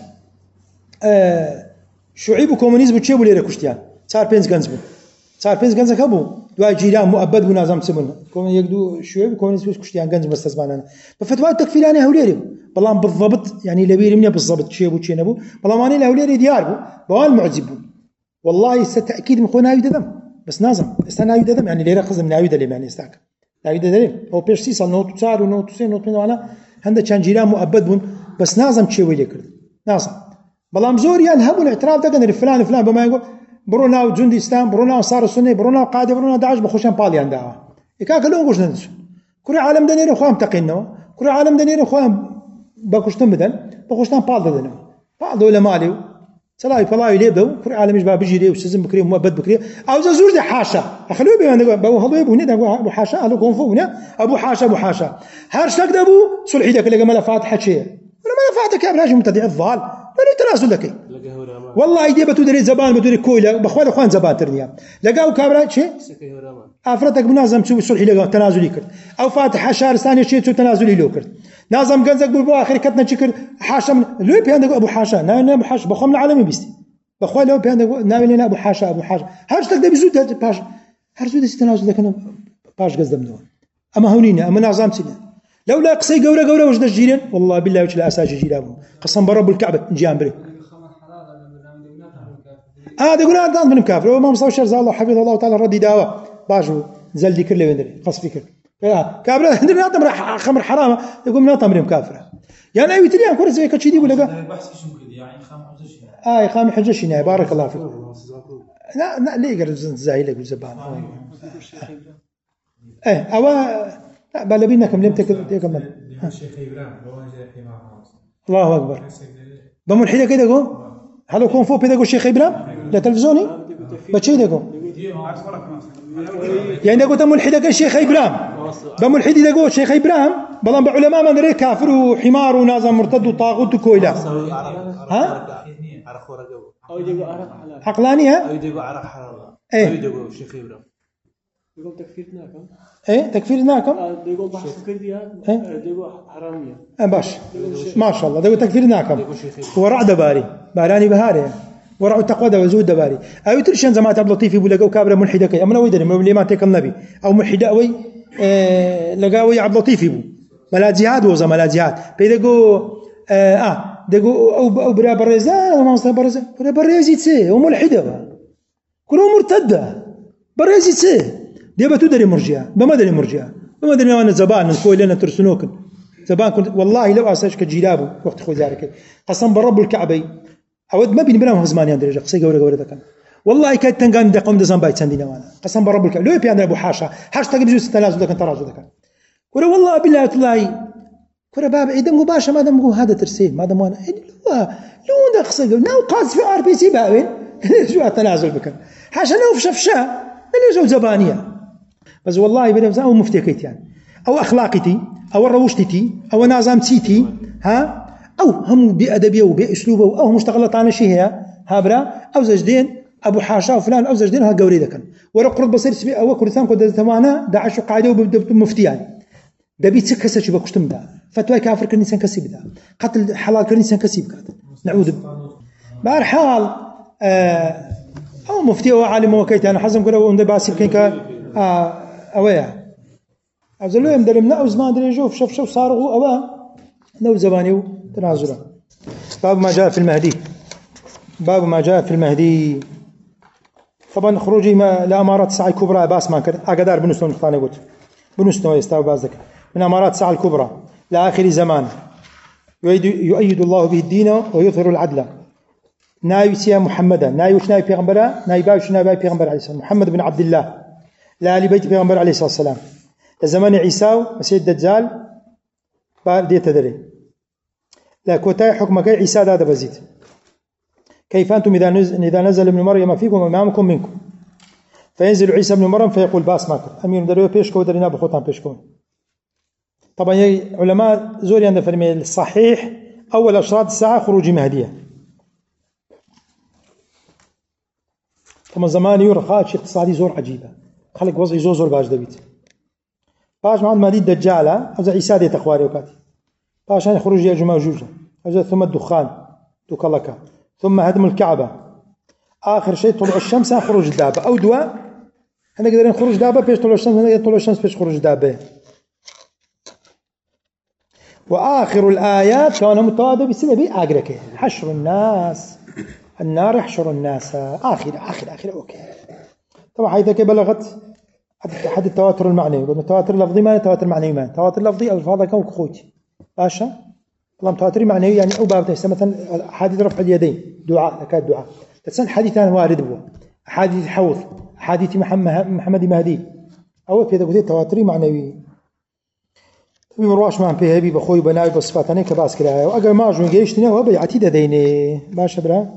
شعيب كومونيزم تشيبو ليري كشتيان صار بينز غنزبو صار بينز غنزا كابو دوای جیران مؤبد بوو نازام چ بوون کۆمە یەک دوو شوێ کۆمونیست کوشتیان گەنج بەستە زمانانە بە فتوای تەکفیرانەی هەولێرێ بەڵام بالضبط یعنی لەبیرم نییە بالضبط چێ بوو چێ نەبوو بەڵامانەی لە هەولێرێ دیار بوو بەوان معجب بوو والله ستأكيد من خۆ ناوی دەدەم بەس نازم ئێستا ناوی دەدەم یعنی لێرە قزم ناوی دەلێم یعنی ئێستاکە ناوی دەدەێم ئەو پێش 30 ساڵ 94 و 93 95 هەندە چەند جیران مؤبد بوون بەس نازم چێوەی لێ کرد نازم بەڵام زۆریان هەبوون اعتراف دەکەن فلان فلان بەمای گۆ بڕۆ ناو جوندی ئیسلام بڕۆ ناو سار سنەی بڕۆ ناو قادێ بڕۆ ناو داعش بە خۆشیان پاڵیان داوە کاکە لەو گۆش نەدەچون کوڕی عالم دەنێرە خۆیان تەقینەوە کوڕی عالم دەنێرە خۆیان بەکوشتن بدەن بە خۆشتان پاڵ دەدەنەوە پاڵ دەوە لە ماڵێ و سەڵاوی پەڵاوی لێ بدە و کوڕی عالمیش با بژیرێ و سزم بکرێ و مؤبد بکرێ ئەوجا زۆر دە حاشا ئەخلوی بێوان دەگوێ بەو هەڵوێ بوو نێ ئەبوو حاشا ئەلو کۆنفۆ بوو نێ ئەبوو حاشا هەر شتێک دەبوو سولحی دەکرد لەگە مەلە فاتحە چێیە مەلە فاتحە کابراژی مبتدع الضال ولی تنازل دەکەی والله دێ بە تو دەرێت زەبان بە دووری کۆی لە بەخوا لەخوان زەبانتر نییە لەگاو کابرا چێ ئافرەتێک بنازم چوو سولحی لەگەڵ تەنازلی کرد ئەو فاتحە شارستانی چێ چوو تەنازلی لۆ کرد نازم گەنجێک بوو بۆ ئاخری کەتنە چی کرد حاشا من لێ پێیان دەگوت ئەبوو حاشا ناوی ئەبوو حاشا بەخۆم لە عالەمی بیستی بەخوا لەوە پێیان دەگوت ناوی لێ ئەبوو حاشا هەر شتێک دەبی زوو پاش هەر زوو دەستی تەنازل دەکەن پاش گەز دەمنەوە ئەمە هەونینە ئەمە نازام چی لولا قصي قورة وش دجيرين والله بالله وش الأساس جيرابهم قسم برب الكعبة جيان بري هذا يقول هذا من كافر وما مصاب شر الله حفظه الله تعالى ردي دعوة باجو زل ذكر لي وندري قص فكر كافر هندر ناطم خمر حرامة يقول ناطم مريم كافرة يعني أي تريان كورة زي كتشي دي ولا خام حجة شنو بارك الله فيك لا ليه قال زاهي لك زبان أوا لا بلبينا كملين تكمل الله أكبر بملحدة كده جو هذا كون فوق بيدقو الشيخ إبراهيم لا تلفزيوني بتشي دقو يعني دقو تملحدة كالشيخ إبراهيم بملحدة دقو الشيخ إبراهيم بلان بعلماء من ذري كافر وحمار ونازم مرتد وطاغوت وكويلا ها عقلاني ها ايه الشيخ إبراهيم يقول تكفيرناكم ايه تكفيرناكم يقول بحث كرديها يقول حراميه باش ما شاء الله يقول تكفيرناكم ورع دباري باراني بهاري ورع التقوى وزود دباري او ترشن زمات عبد اللطيف يقول لقوا كابره ملحده كي امنا ويدري مولي ما تيك النبي او ملحده اوي لقاوي عبد اللطيف يبو ملا جهاد وزملا جهاد بيدقوا دقوا او برا برزه ما مصطفى برزه برزي تسي وملحده كلهم مرتده برزي تسي ديبا تدري مرجئة بما دري مرجئة بما دري أنا زبان الكوي لنا ترسنوكن زبان كنت والله لو أساش كجيلابو وقت خوي ذلك قسم برب الكعبي أود ما بين بنام زمان يندرج قصي جورة ذا كان والله كاد تنقان دقم دزان بايت سندينا وانا قسم برب الكعبي لو يبي عندنا أبو حاشا هاشتاج بجوز تنازل ذا كان تراجع ذا كان كره والله بالله تلاقي كره باب إذا مو باشا ما دام هذا ترسيل ما دام وانا لو ده قصي ناو قاز في آر بي سي باوين شو التنازل بكن حاشا ناو شفشة اللي جو زبانية بس والله بنفس أو مفتكيت يعني أو أخلاقتي أو روشتي أو نظامتي ها أو هم بأدبيه وبأسلوبه أو مشتغلة عن شيء هابرا أو زجدين أبو حاشا وفلان أو زجدين ها قوري ذكر ورا قرب بصير سبي أو كردستان كود تمانا داعش وقاعدة ومفتي يعني دبي تسكسر شو بكشتم ده فتوى كافر كل إنسان كسب ده قتل حلال كل إنسان كسب كذا نعود بارحال أو مفتي أو عالم وكيت أنا حزم كله وندي باسيب كينك أويا أزلوا يوم درمنا أو زمان دري نشوف شوف صاروا أوا نو زباني وتنازله باب ما جاء في المهدي طبعا خروجي ما لأمارات الساعة الكبرى باس ما كر أقدر بنوستون خطاني قلت بنوستون يستوى بازك من أمارات الساعة الكبرى لآخر زمان يؤيد الله به الدين ويظهر العدل نايسيا محمدا نايوش ناي بيغمبرا ناي باوش ناي بيغمبر عليه السلام محمد بن عبد الله لا آل بيت بيغمبر عليه الصلاة والسلام زمان عيسى مسيد الدجال دي تدري لا كوتاي حكمك عيسى هذا بزيد كيف أنتم إذا نزل ابن مريم فيكم وإمامكم منكم فينزل عيسى ابن مريم فيقول باس ماكر أمير دريو بيشكو درينا بخوتان بيشكو طبعا علماء زوري عند فرمي الصحيح أول أشراط الساعة خروج مهدية طبعا زمان يرخى شيء اقتصادي زور عجيبة خلق وضعي زور باش دبيت باش معهم مهدي الدجالة أو عيسى دي تقواري وكاتي باش يعني خروج يأجوج ومأجوج ثم الدخان دوكالكا ثم هدم الكعبة آخر شيء طلوع الشمس خروج الدابة أو دواء هندك درين خروج دابة بيش طلوع الشمس، هندك طلوع الشمس بيش خروج دابة. وآخر الآيات كان متواضع بسبب أجرك حشر الناس النار يحشر الناس. آخر أوكي. طبعا حيث بلغت حد التواتر المعنوي، قلنا التواتر اللفظي ما تواتر معنوي، ما تواتر لفظي ألفاظ كون خوتي باشا. والله تواتر معنوي يعني أو باب مثلا حادث رفع اليدين دعاء لك الدعاء، تسن حديثان وارد بوا، حديث حوض، حديث محمد مهدي، أو في ذا تواتر معنوي. مروش ما به هبي بخوي بناوي بصفاتني كباس كده واجر ما جو جيشتني هو بيعتي ديني باشا برا.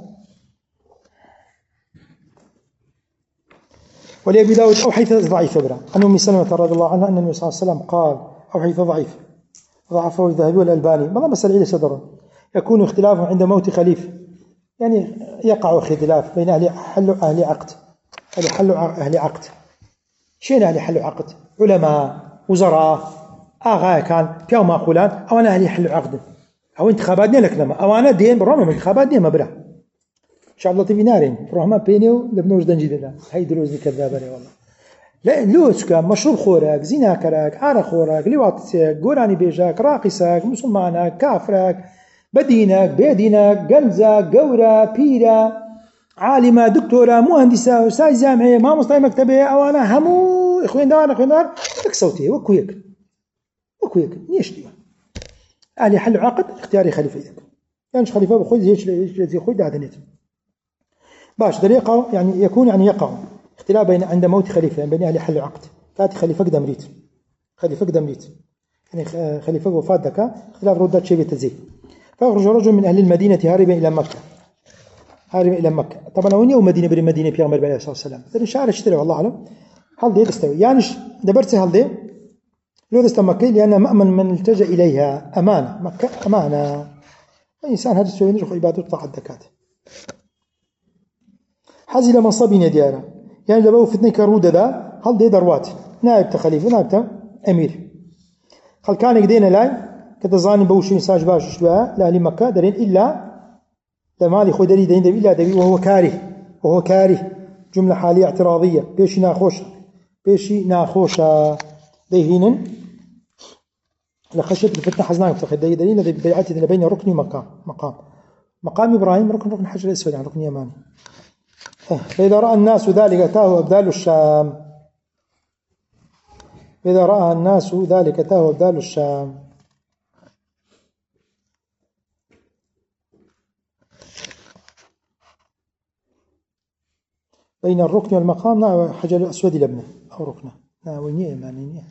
ولأبي داود أو حيث ضعيف برا أن أم سلمة رضي الله عنها أن النبي صلى الله عليه وسلم قال أو حيث ضعيف ضعفه الذهبي والألباني ما مسألة إلى صدره يكون اختلاف عند موت خليفة، يعني يقع اختلاف بين أهل أهل عقد شين أهل حل عقد علماء وزراء آغا كان فيهم ماقولان أو أنا أهلي حل عقد أو انتخابات لك لما أو أنا دين برامج انتخابات دين مبرع إن شاء الله تبي نارين برهما بينيو لبنوش دنجي لا هاي دروز كذابة والله. لا لوش كان مشروب خورك زنا كراك عرق خورك لواطسك قراني بيجاك راقصك مسلمانك كافرك بدينك بيدينك قنزك قورة بيرة عالمة دكتورة مهندسة أستاذ جامعي ما مصطفى مكتبة أو أنا همو إخوين دار لك صوتي وكويك نيش أهلي حل عقد اختياري خليفة إذا يعني خليفة بخوي زي خوي دادنيت باش طريقة يعني يكون يعني يقع اختلاف بين عند موت خليفة يعني بين أهلي حل عقد فاتي خليفة قدام ريت يعني خليفة وفاة دكا اختلاف ردات شيء بالتزيه. فأخرج رجل من أهل المدينة هاربا إلى مكة طبعا وين يوم مدينة بري مدينة في عمر عليه الصلاة والسلام إذا شعر اشتري والله أعلم هل دي تستوي يعني دبرت هل دي لو دست مكة لأنها مأمن من التجأ إليها أمانة مكة أمانة الإنسان هذا السوي نجح عبادة طاعة الدكات حزل منصبين ديارة يعني لو فتنة كرودة ذا هل دي دروات نائب تخليفة نائب أمير هل كان يقدين لاي كتظاني بوشين ساج باش شوها لأهل مكة دارين إلا لمالي خو داري دين إلا دبي وهو كاره جملة حالية اعتراضية بيشي ناخوشة ديهين لخشية الفتنة حزنان فتخذ دليل الذي بيعتد بين ركن مقام إبراهيم ركن حجر الأسود عن ركن يماني. فإذا رأى الناس ذلك أتاه أبدال الشام بين الركن والمقام حجر الأسود لبنه أو ركنه وينيه يماني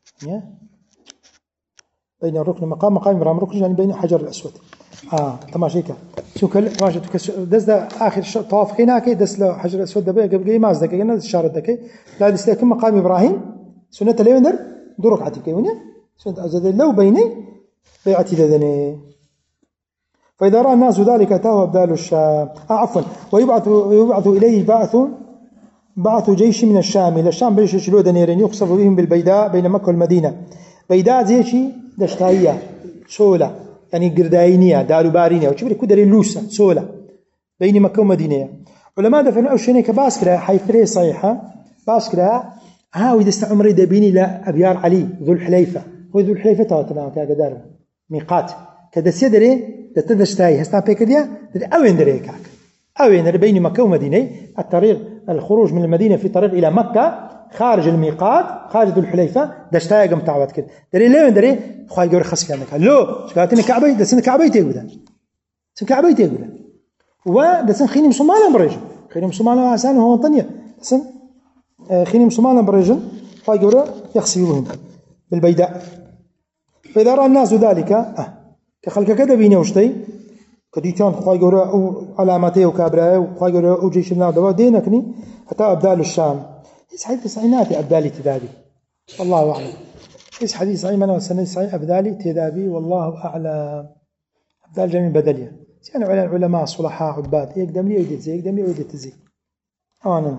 بين الركن مقام إبراهيم ركن يعني بين حجر الأسود تماشيكا شو كل ماشي دز آخر طواف هناك دز له حجر الأسود ده قبل ما زدك هنا الشارع دكي لا دز لكن مقام إبراهيم سنة ليندر دورك عتيك ونيا سنة أزد لو بيني بيعتي ذني. فإذا رأى الناس ذلك أتاه أبدال الشام عفوا ويبعث إليه بعث جيش من الشام إلى الشام بيش شلو دنيرين يقصف بهم بالبيداء بين مكة والمدينة. بيداء زيشي دشتاية سولة يعني قرداينية داروبارينية وشبري كدري لوسة سولة بين مكة والمدينة. علماء دفنوا أو شيني كباسكرة حيثري صحيحة باسكرة وإذا استعمر دبيني لأبيار علي ذو الحليفة وذو الحليفة تاتنا كقدار ميقات كذا سيدري دتدشتاي هستا بيكديا أوين دريكاك أوين بين مكة ومدينة الطريق الخروج من المدينة في طريق إلى مكة خارج الميقات خارج ذو الحليفة دشتاي قم تعبت كده دري لين دري خواي جوري خص في عندك لو شكاتني كعبي دسن كعبي تيجودا سن كعبي تيجودا ودسن خيني مسلمان بريج خيني مسلمان عسان هو طنية دسن خيني مسلمان بريج خواي جوري يخسيوهم بالبيداء. فإذا رأى الناس ذلك كخلق كذا بيني وشتي كديتان خواي جوري أو علاماته وكابره وخواي جوري أو جيش النار دوا دينكني حتى أبدال الشام حديث صحيح أبدالي تدابي والله أعلم. إيش حديث صحيح من والسند صحيح أبدالي تدابي والله أعلم. أبدال جميع بدلية يعني علماء صلحاء عباد يقدم لي ويدت زي أنا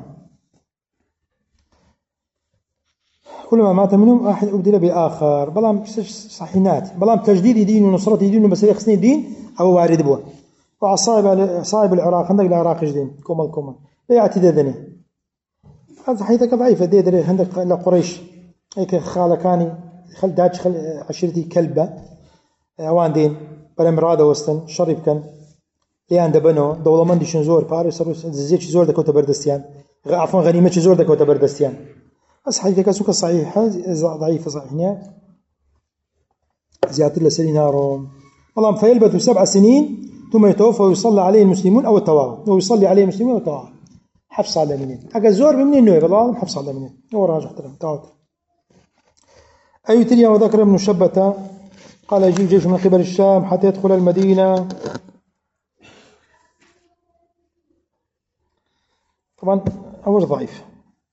كل ما مات منهم أحد أبدل بآخر بلام صحينات بلام تجديد دين ونصرة دين ومسيح سنين دين أو وارد بوا وعصائب العراق عندك العراق جدين كومل بيعتي ذني هذا حيثك ضعيفة دي دري عندك لقريش هيك خالكاني خل داج خل عشيرتي كلبة أوان دين بلا مرادة وستن شرب كان ليان دبنو دولة مندي شن زور باريس روس زيت زور دكوتا بردستيان عفوا غنيمة زور دكوتا بردستيان بس حيثك سوك صحيحة ضعيفة صحيحة زيادة لسلينا روم والله فيلبث 7 سنين ثم يتوفى ويصلى عليه المسلمون أو التوارث ويصلي عليه المسلمون أو التوارث حفص على منين حق الزور بمنين نوي بالله حفص على منين هو راجع ترى تواتر أي تريا وذكر ابن شبة قال يجي جيش من قبل الشام حتى يدخل المدينة. طبعا أول ضعيف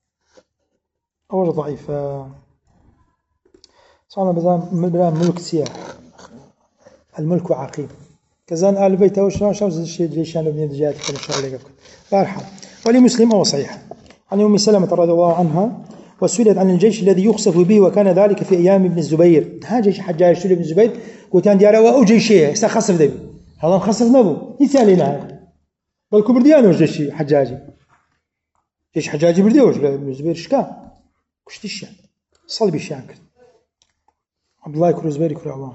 صار بلا ملك سياح الملك عقيم كزان آل البيت أو شو الشيء جيشان ابن الجهاد كل شغله يفكر بارحة. ولمسلم أو صحيح عن أم سلمة رضي الله عنها وسئلت عن الجيش الذي يخسف به وكان ذلك في أيام ابن الزبير. ها جيش حجاج ابن الزبير قلت أن دياره أو جيشه سخسف ذي هذا مخسف نبو يسألنا بل كبر ديانه جيش حجاجي جيش حجاجي برديوش ابن الزبير شكا كشتيش صلبي شانك عبد الله يكون الزبير يكون الله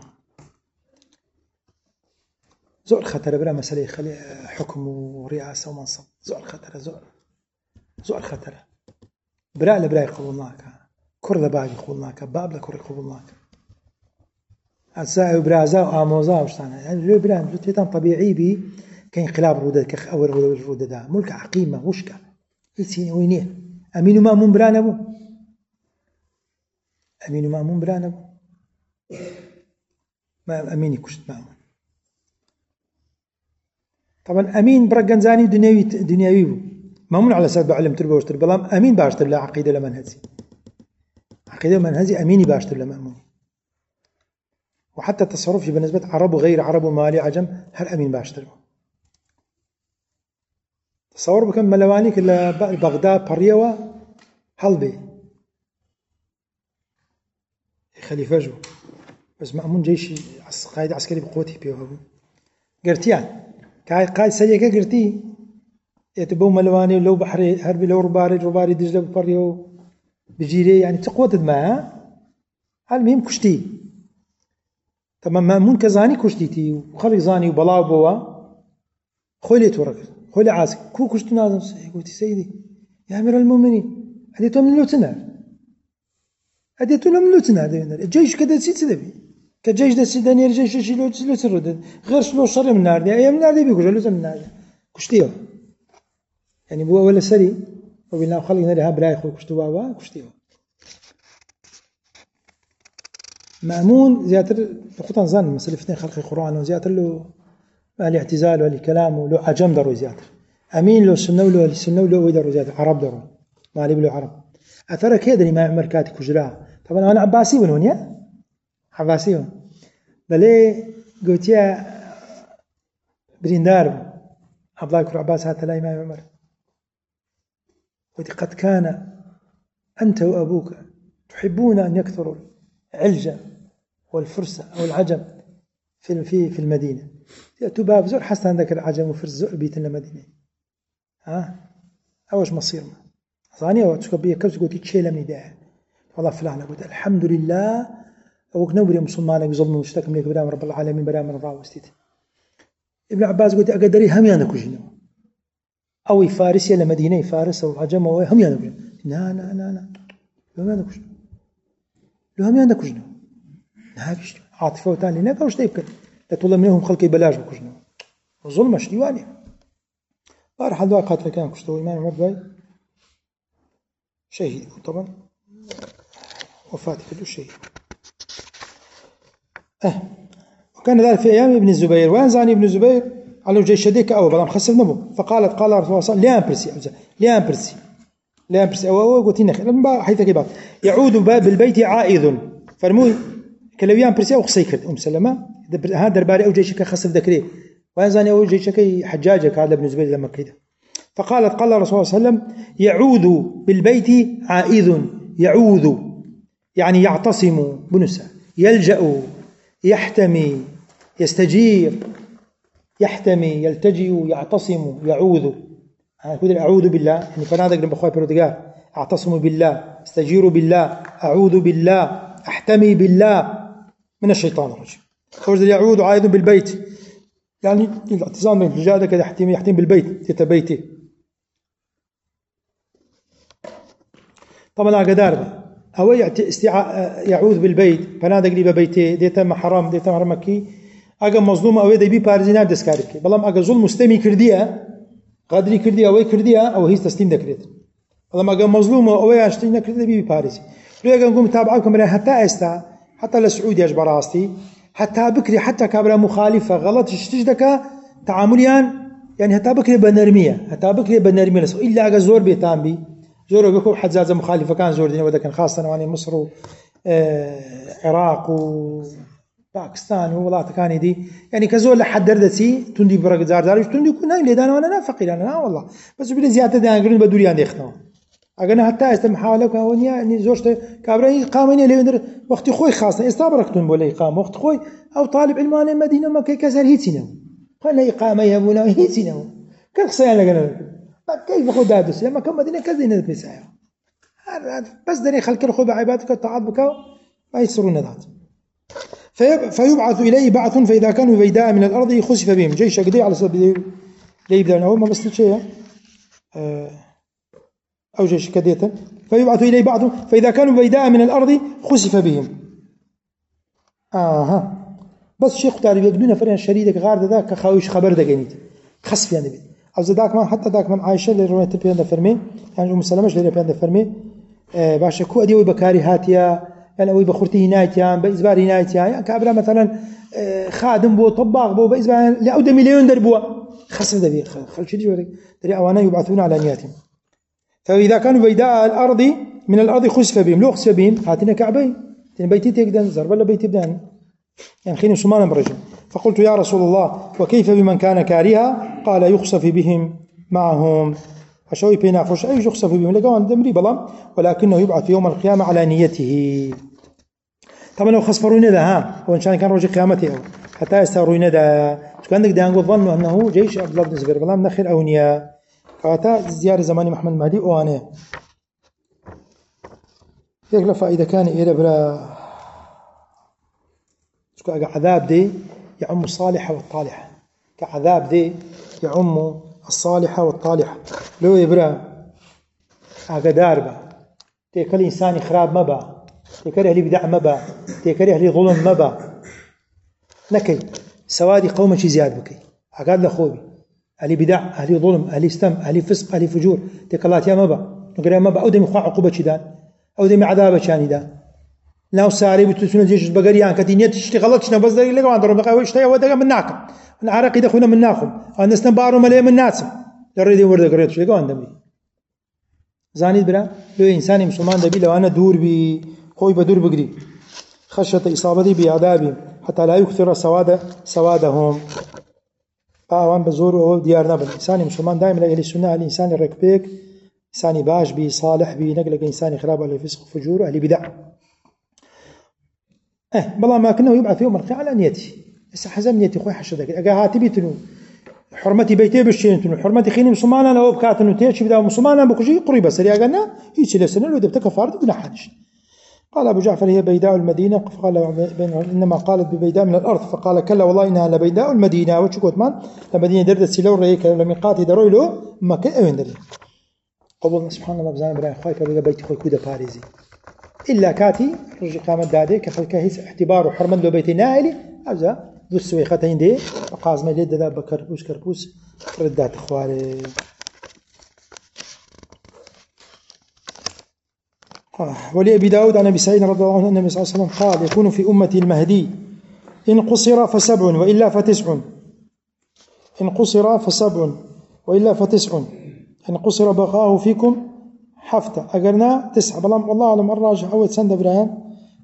زور خطر برا مسألة حكم ورئاسة ومنصب زور خطر برا لبرا يقولناك كر لباقي يقولناك باب لكر يقولناك الساعة برازا وآموزا وشتانا يعني لو برا تيتان طبيعي بي كإنقلاب رودة كخ أول رودة دا ملك عقيمة وشكا يتسيني وينيه أمين مأمون برانبو ما أميني كشت مأمون طبعا أمين برقنزاني دنيوي مأمون على سبب علم تربة وشتر بلام أمين باشتر لا عقيدة لمنهزي أميني باشتر لمأموني وحتى التصرف بالنسبة عرب وغير عرب ومالي عجم هل أمين باشتر تصور بكم ملواني كلا بغداد بريوة حلبي خليفة جو بس مأمون جيش قائد عسكري بقوته بيوهبو قرتيان قائد سريكا قرتي يتبو ملواني لو بحري هربي لو رباري دجلة ببريو بجيري يعني تقوت معها المهم كشتي تمام مأمون كزاني كشتيتي وخلي زاني وبلاو بوا خولي تورك خولي عاسك كو كشتو نازم قلت سيدي يا أمير المؤمنين هديتو من لوتنا الجيش كده سيدي كجيش ده سيداني الجيش شيلو سرد غير شلو شر من النار دي أيام النار دي بيقولوا لوز من النار كشتيو يعني بوا ولا سري وبينا خلينا لها براي خو كشتو بابا كشتيو مأمون زياتر خطان زان مسألة فتنة خلق القرآن وزياتر له الاعتزال والكلام ولو عجم درو زياتر أمين لو السنة ولو ويدرو زياتر عرب درو مالي بلو عرب أثرك يدري ما مركاتي كجرا طبعا أنا عباسي ونونيا عباسي بلي قلت يا بريندار عبد الله يكون عباس هذا لا إمام عمر قلت قد كان أنت وأبوك تحبون أن يكثروا العلجة والفرس أو العجم في المدينة يأتوا باب زور حسن عندك العجم وفرس زور بيت المدينة أوش مصير ما ثانية وتسكبيه كيف تقول تشيل من ده والله فلان قلت الحمد لله وكنوري مسلمان يظلمون اشتكم لك برام رب العالمين برام من راو استيت ابن عباس قلت أقدري هم يانك جنو أو فارس يلا مدينة فارس أو عجم أو هم يانك لا لو هم يانك جنو ناقش عاطفة وتاني ناقش تيبكن لا تطلب منهم خلقي بلاش بكجنو ظلم شديواني بارح هذا قاتل كان كشتوي إمام عمر باي شهيد طبعا وفاته كله شهيد وكان ذلك في أيام ابن الزبير وأنزعني ابن الزبير على جيش شديك أو بلام خسر نبو فقالت قال رسول الله صلى الله عليه وسلم ليان برسي أو قلت لنا حيث كبار يعود بالبيت عائذ فرموي كلويان برسي أو خسيكر سلمة هذا درباري أو جيشك خسر ذكري وأنزعني أو جيشك حجاجك هذا ابن الزبير لما كده فقالت قال رسول الله صلى الله عليه وسلم يعود بالبيت عائذ يعوذ يعني يعتصم بنسا يلجأ يحتمي يستجير يحتمي يلتجئ يعتصم يعوذ أعوذ بالله يعني فنادق لما أخوي بردقار أعتصم بالله، استجير بالله، أعوذ بالله، أحتمي بالله من الشيطان الرجيم. فرجل يعود عائد بالبيت، يعني الاعتصام بالجادة كده يحتمي بالبيت تتبيته. طبعا أقدار أو يعوذ بالبيت فنادق لي ببيته ديتا محرم ديتا محرمكي أجا مظلوم أو يدي بي بارزينات دسكارك بلام أجا ظلم مستمي كردية قادري كردية أو كردية أو هي تسليم دكريت بلام أجا مظلوم أو يشتري كردية بي بارزي ليه نقوم تابعكم حتى أستا حتى للسعودية يجبر راستي حتى بكري حتى كابرا مخالفة غلط تشتجدك تعامليا يعني حتى بكري بنرمية حتى بكري بنرمية إلا أجا زور بيتام بي زور بيكون حد زاد مخالفة كان زور دين وده كان خاصة يعني مصر وعراق وباكستان وولايات كان دي يعني كزول لحد دردسي تندي برق زار تندي كنا اللي دانا وانا فقير انا والله بس بلا زيادة دان قرن بدوري عندي اختنا اجانا حتى استمحاله كونيا يعني زوجته كابري قامني اللي وقت خوي خاصة استبركتون ولا إقامة وقت خوي أو طالب علماني مدينة ما كي كسر هيتسينه قال إقامة يا ابونا هيتسينه كان خصيان لقنا كيف خد دادس لما كم مدينة كذين بيسايا بس دني خلك الخوي بعبادك الطاعات بك ما يسرون ذات فيبعث إليه بعث فإذا كانوا بيداء من الأرض خسف بهم جيش قدي على سبيل ليبدأ هو ما بس شيء أو جيش كديتا فيبعث إليه بعث فإذا كانوا بيداء من الأرض خسف بهم بس شيخ تعرف يقدون فريان شريدك غارد ذاك خاويش خبر دقنيت خسف يعني بيت أو ذاك ما حتى ذاك من عائشة اللي رويت بيان فرمي يعني أم سلمة اللي بيان فرمي باشا كو أدي وبكاري هاتيا يعني أوي بخورتي هنايتيان بإزبار هنايتيان يعني كابرا مثلا خادم بو طباغ بو بإزبار لأود مليون دربوا خسف دبي خل شيء جوري دري أوانا يبعثون على نياتهم فإذا كانوا بيداء الأرض من الأرض خسف بهم لو خسف بهم هاتنا كعبين بيتي تقدن زرب ولا بيتي بدان يعني خيني سمانا برجل فقلت يا رسول الله وكيف بمن كان كارها قال يخسف بهم معهم أشوي بينا خوش أي يخسف بهم لقوان دمري بلام ولكنه يبعث يوم القيامة على نيته طبعا لو خسفرون ذا هو إن شاء كان رجل قيامته حتى يستغرون ذا كان عندك دانقو ظنوا أنه جيش عبد الله بن الزبير بلام نخير أونيا فأتى زيارة زمان محمد المهدي وأنا يقول فإذا كان إلى بلا عذاب دي يعم الصالحة والطالحة كعذاب دي يعم الصالحة والطالحة لو يبرا أقدار تيكل إنسان خراب مبا تيكل أهلي بدع مبا تيكل أهلي ظلم مبا نكي سوادي قوم شي زياد بكي أقاد لخوبي أهلي بدع أهلي ظلم أهلي استم أهلي فسق أهلي فجور تيكلات يا مبا نقرأ مبا أو دمي خوا عقوبة شدان أو دمي عذابة شاني دان ناو ساري بتسون جيش بقريان كتينية تشتي غلط شنا بس ذي لقوا عندهم بقى ويشتي ودقة من ناكم من عراقي دخلنا من ناخم أنا استنباروا ملئ من ناس جريدي ورد قريت شو لقوا عندهم زانيد برا لو إنسان مسلمان دبي لو أنا دور بي خوي بدور بقري خشية إصابتي بعذابي حتى لا يكثر سوادهم وان بزور أو ديارنا بالإنسان مسلمان دائما لقى السنة الإنسان الركبيك إنسان باش بي صالح بي نقلق إنسان خراب على فسق فجور أهل بدع بلا ما كنا يبعث يوم القيامة على نيتي بس حزم نيتي خوي حشدك أجا هاتي بيتنو حرمتي بيتي بشينتنو حرمتي خيني مسلمانا لو بكاتنو تيجي بدا مسلمانا بكجي قريبة سريع قلنا هيك لسنة لو دبتك فارد ولا حدش قال أبو جعفر هي بيداء المدينة فقال إنما قالت ببيداء من الأرض فقال كلا والله إنها لبيداء المدينة وشكوت من لمدينة دردت سيلو ريك لميقاتي دروي له ما كان أوين دري قبلنا سبحان الله بزان براي خوي كبير بيتي خوي كودا باريزي إلا كاتي رجع قامت دادي كفلك هيس اعتبار وحرمن لو بيتي نائلي أبزا ذو السويختين دي وقاز ما يلد ذا بكربوس ردات إخواري ولأبي داود عن أبي سعيد رضي الله عنه أن النبي صلى الله عليه وسلم قال يكون في أمتي المهدي إن قصر فسبع وإلا فتسع إن قصر فسبع وإلا فتسع إن قصر بقاءه فيكم حفتة أقرنا 9 بلام والله أعلم الراجح أول سند برهان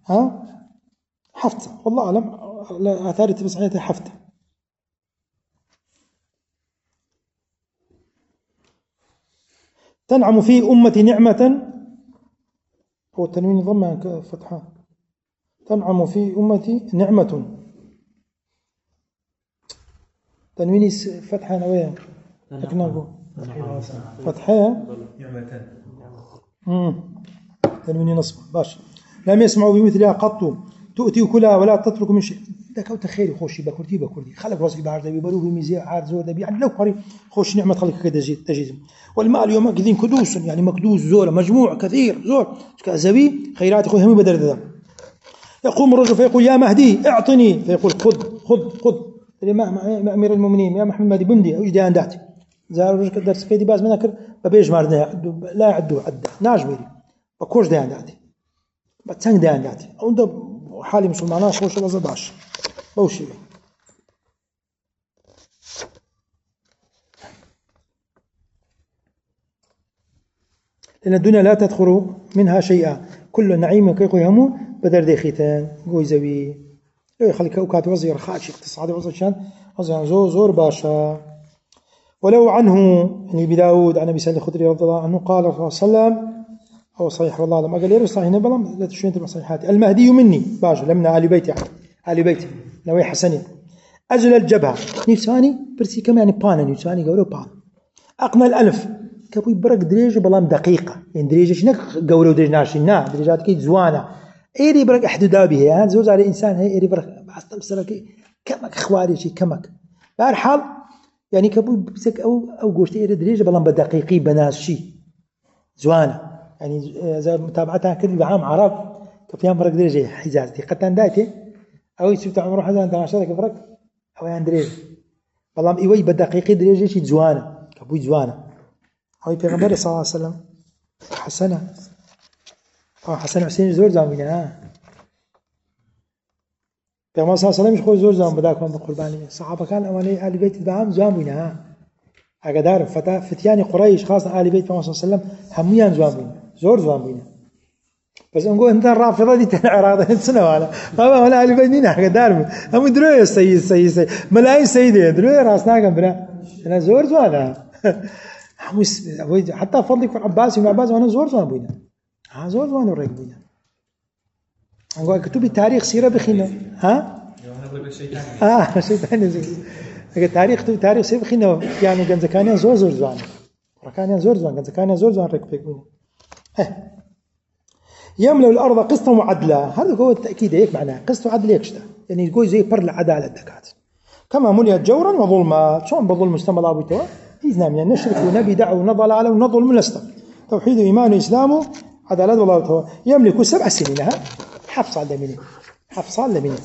حفتة والله أعلم أثار تبصعيته حفتة تنعم في أمتي نعمة هو التنوين ضمن فتحة تنعم في أمتي نعمة تنوين فتحة نوية فتحة تنوين نصب باش لم يسمعوا بمثلها قط تؤتي كلها ولا تترك من شيء دك أو تخيل خوشي بكردي خلق وصل بعد ذي بروه ميزي عاد زور ذي يعني لو قري خوش نعمة خلق كذا تجيز والمال اليوم كذين كدوس يعني مكدوس زور مجموع كثير زور كذبي خيرات أخوي هم بدر ذا يقوم الرجل فيقول يا مهدي اعطني فيقول خذ ما أمير المؤمنين يا محمد بندي أو جدي عنداتي زار الرجل كدر سفيدي باز منكر ببيج مارنا لا عدو عدا ناجميري بكوش دي عنداتي بتسنج دي عنداتي أو ده حالي مسلمانان خوش وزداش بوشي لأن الدنيا لا تدخل منها شيئا كل نعيم كيقوي همو بدر دي خيتان قوي زوي لو يخليك أوكات وزير خاتش اقتصادي وزير شان زور باشا ولو عنه يعني بداود عن أبي سعيد الخدري رضي الله عنه قال صلى الله عليه وسلم هو صحيح والله لما قال يروي صحيح نبلم لا تشوين تبع صحيحات المهدي مني باشا لمنا آل بيتي آل بيتي نوي حسنين أجل الجبهة نيساني برسي كم يعني بانا نيساني قولوا بان أقمى الألف كابوي برق دريجة بلام دقيقة يعني دريجة شنك قولوا دريج ناشين نا دريجات كي زوانة إيري برق أحدودا به زوز على إنسان هي إيري برق بعستم سرك كمك خواري شي كمك بارحال يعني كابوي بسك أو قوشت إيري دريجة بلام بدقيقي بناس شي زوانة يعني إذا متابعتها كل بعام عرب كفيان برق دريجة حجازتي قد دايتي أو يسوي عمره حزان تماشى كفرق أو يندريج بلام إيوي بدقيقي دريجة شي زوانة كابوي زوانة أو يبيغمبر صلى الله عليه وسلم حسن حسين زور زامينا بيغمبر صلى الله عليه وسلم مش خوش زور زام بداك من بقرباني صحابة كان أولي آل بيت البعام زامينا أقدار فتياني قريش خاصة آل بيت بيغمبر صلى الله عليه وسلم هميان زامينا زور زامينا بس نقول أنت الرافضة دي تنعراض سنة ولا آل بيت نينا أقدار هم دروي سيد ملايين سيدة دروي راسنا كم أنا زور زوانا حتى فضلك في عباس وابن عباس وانا زور زوان بوينا زور زوان وريك بوينا نقول كتب التاريخ سيرة بخينا شيطاني التاريخ كتب تاريخ سيرة بخينا يعني كان زكانيا زور زوان ركانيا زور زوان كان زكانيا زور زوان ريك بيك بوينا يملأ الأرض قسطا وعدلا هذا هو التأكيد هيك معناه قسط وعدل يكشتا يعني يقول زي بر العدالة الدكات كما مليت جورا وظلما شلون بظلم مستمر أبو توا إذنا من نشرك ونبي دعو ونضل على ونظلم لسته توحيد وإيمان وإسلام عدالات والله تعالى يملك 7 سنين حفص على لمنت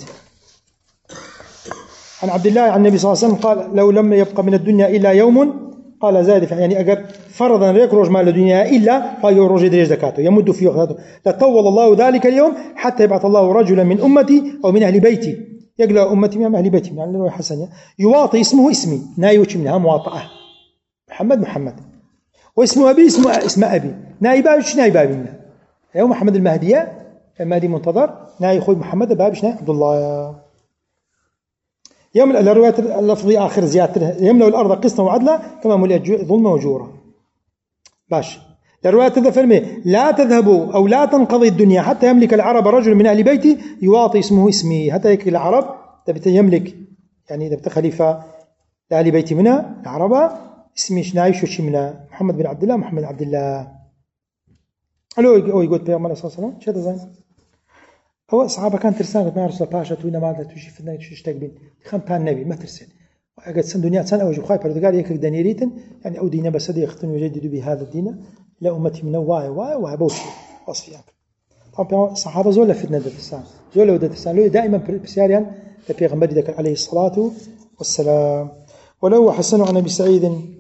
عن عبد الله عن النبي صلى الله عليه وسلم قال لو لم يبقى من الدنيا إلا يوم قال زاد يعني أجر فرضا يخرج مال الدنيا إلا فيخرج دريج زكاته يمد فيه وخذته لطول الله ذلك اليوم حتى يبعث الله رجلا من أمتي أو من أهل بيتي يقلع أمتي من أهل بيتي يعني لو حسن يواطي اسمه اسمي نايوش منها مواطأة محمد واسم أبي اسم أبي نايباش نايبابنا يوم محمد المهدية المهدي منتظر ناي خوي محمد بابش ناي عبد الله يوم الروايات اللفظية آخر زيادة يملأ الأرض قسطا وعدلا كما ملئت ظلما وجورا باش الروايات تذكر لا تذهبوا أو لا تنقضي الدنيا حتى يملك العرب رجل من أهل بيتي يواطي اسمه اسمي حتى يملك العرب يملك يعني إذا خليفة لأهل بيتي منها العرب اسمي شنايش وشمنا محمد بن عبد الله محمد عبد الله ألو يقول بيغمبر صلى الله عليه وسلم شهد زين هو أصحابه كان ترسان قلت ما رسول باشا توينا ما تشي في الناي تشتاق بين خم بان نبي ما ترسل وقد سن دنيا سنة أو جخاي بردقال يكك دنيريتن يعني أو دينا بس هذا يختن يجدد بهذا الدين لا أمتي من واي بوشي وصفيان طبعا الصحابة زول فتنة درسان زول ودة درسان لو دائما بسياريان بيغمبر ذكر عليه الصلاة والسلام ولو حسنوا عن أبي سعيد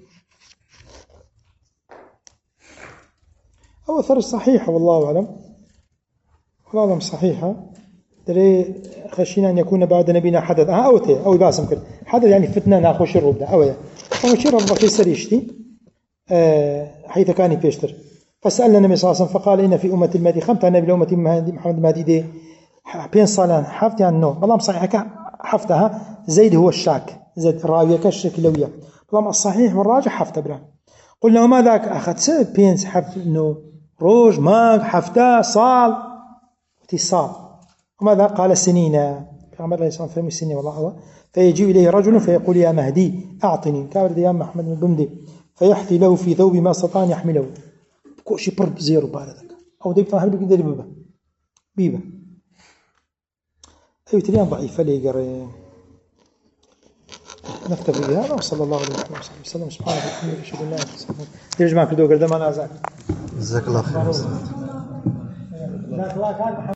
أو أثر صحيحة والله أعلم والله صحيحة دري خشينا أن يكون بعد نبينا حدث أو باسم كده حدث يعني فتنة ناخوش الرب ده أو شيء رب في سريشتي حيث كان بيشتر فسألنا النبي صلى الله عليه وسلم فقال إن في أمة المهدي خمت النبي لأمة محمد المهدي دي بين صالان حفت يعني نو والله صحيحة حفتها زيد هو الشاك زيد راوية كالشكلوية والله الصحيح والراجح حفت برا قلنا وما ذاك أخذ سبب بينس حفت إنه روج ماغ حفتا صال اتصال وماذا قال سنين كما الله يسلم في السنين والله هو فيجي إليه رجل فيقول يا مهدي أعطني كابر يا محمد بن بمدي فيحتي له في ثوب ما استطاع يحمله كوشي برب زيرو باردك أو ديك طاهر بقدر بيبه أيوة تريان ضعيفة لي قري. نكتفي بهذا وصلى الله عليه وسلم. سبحانك اللهم وبحمدك أشهد أن لا إله إلا أنت أستغفرك. يا جماعة كدو قدام أنا جزاك الله خير.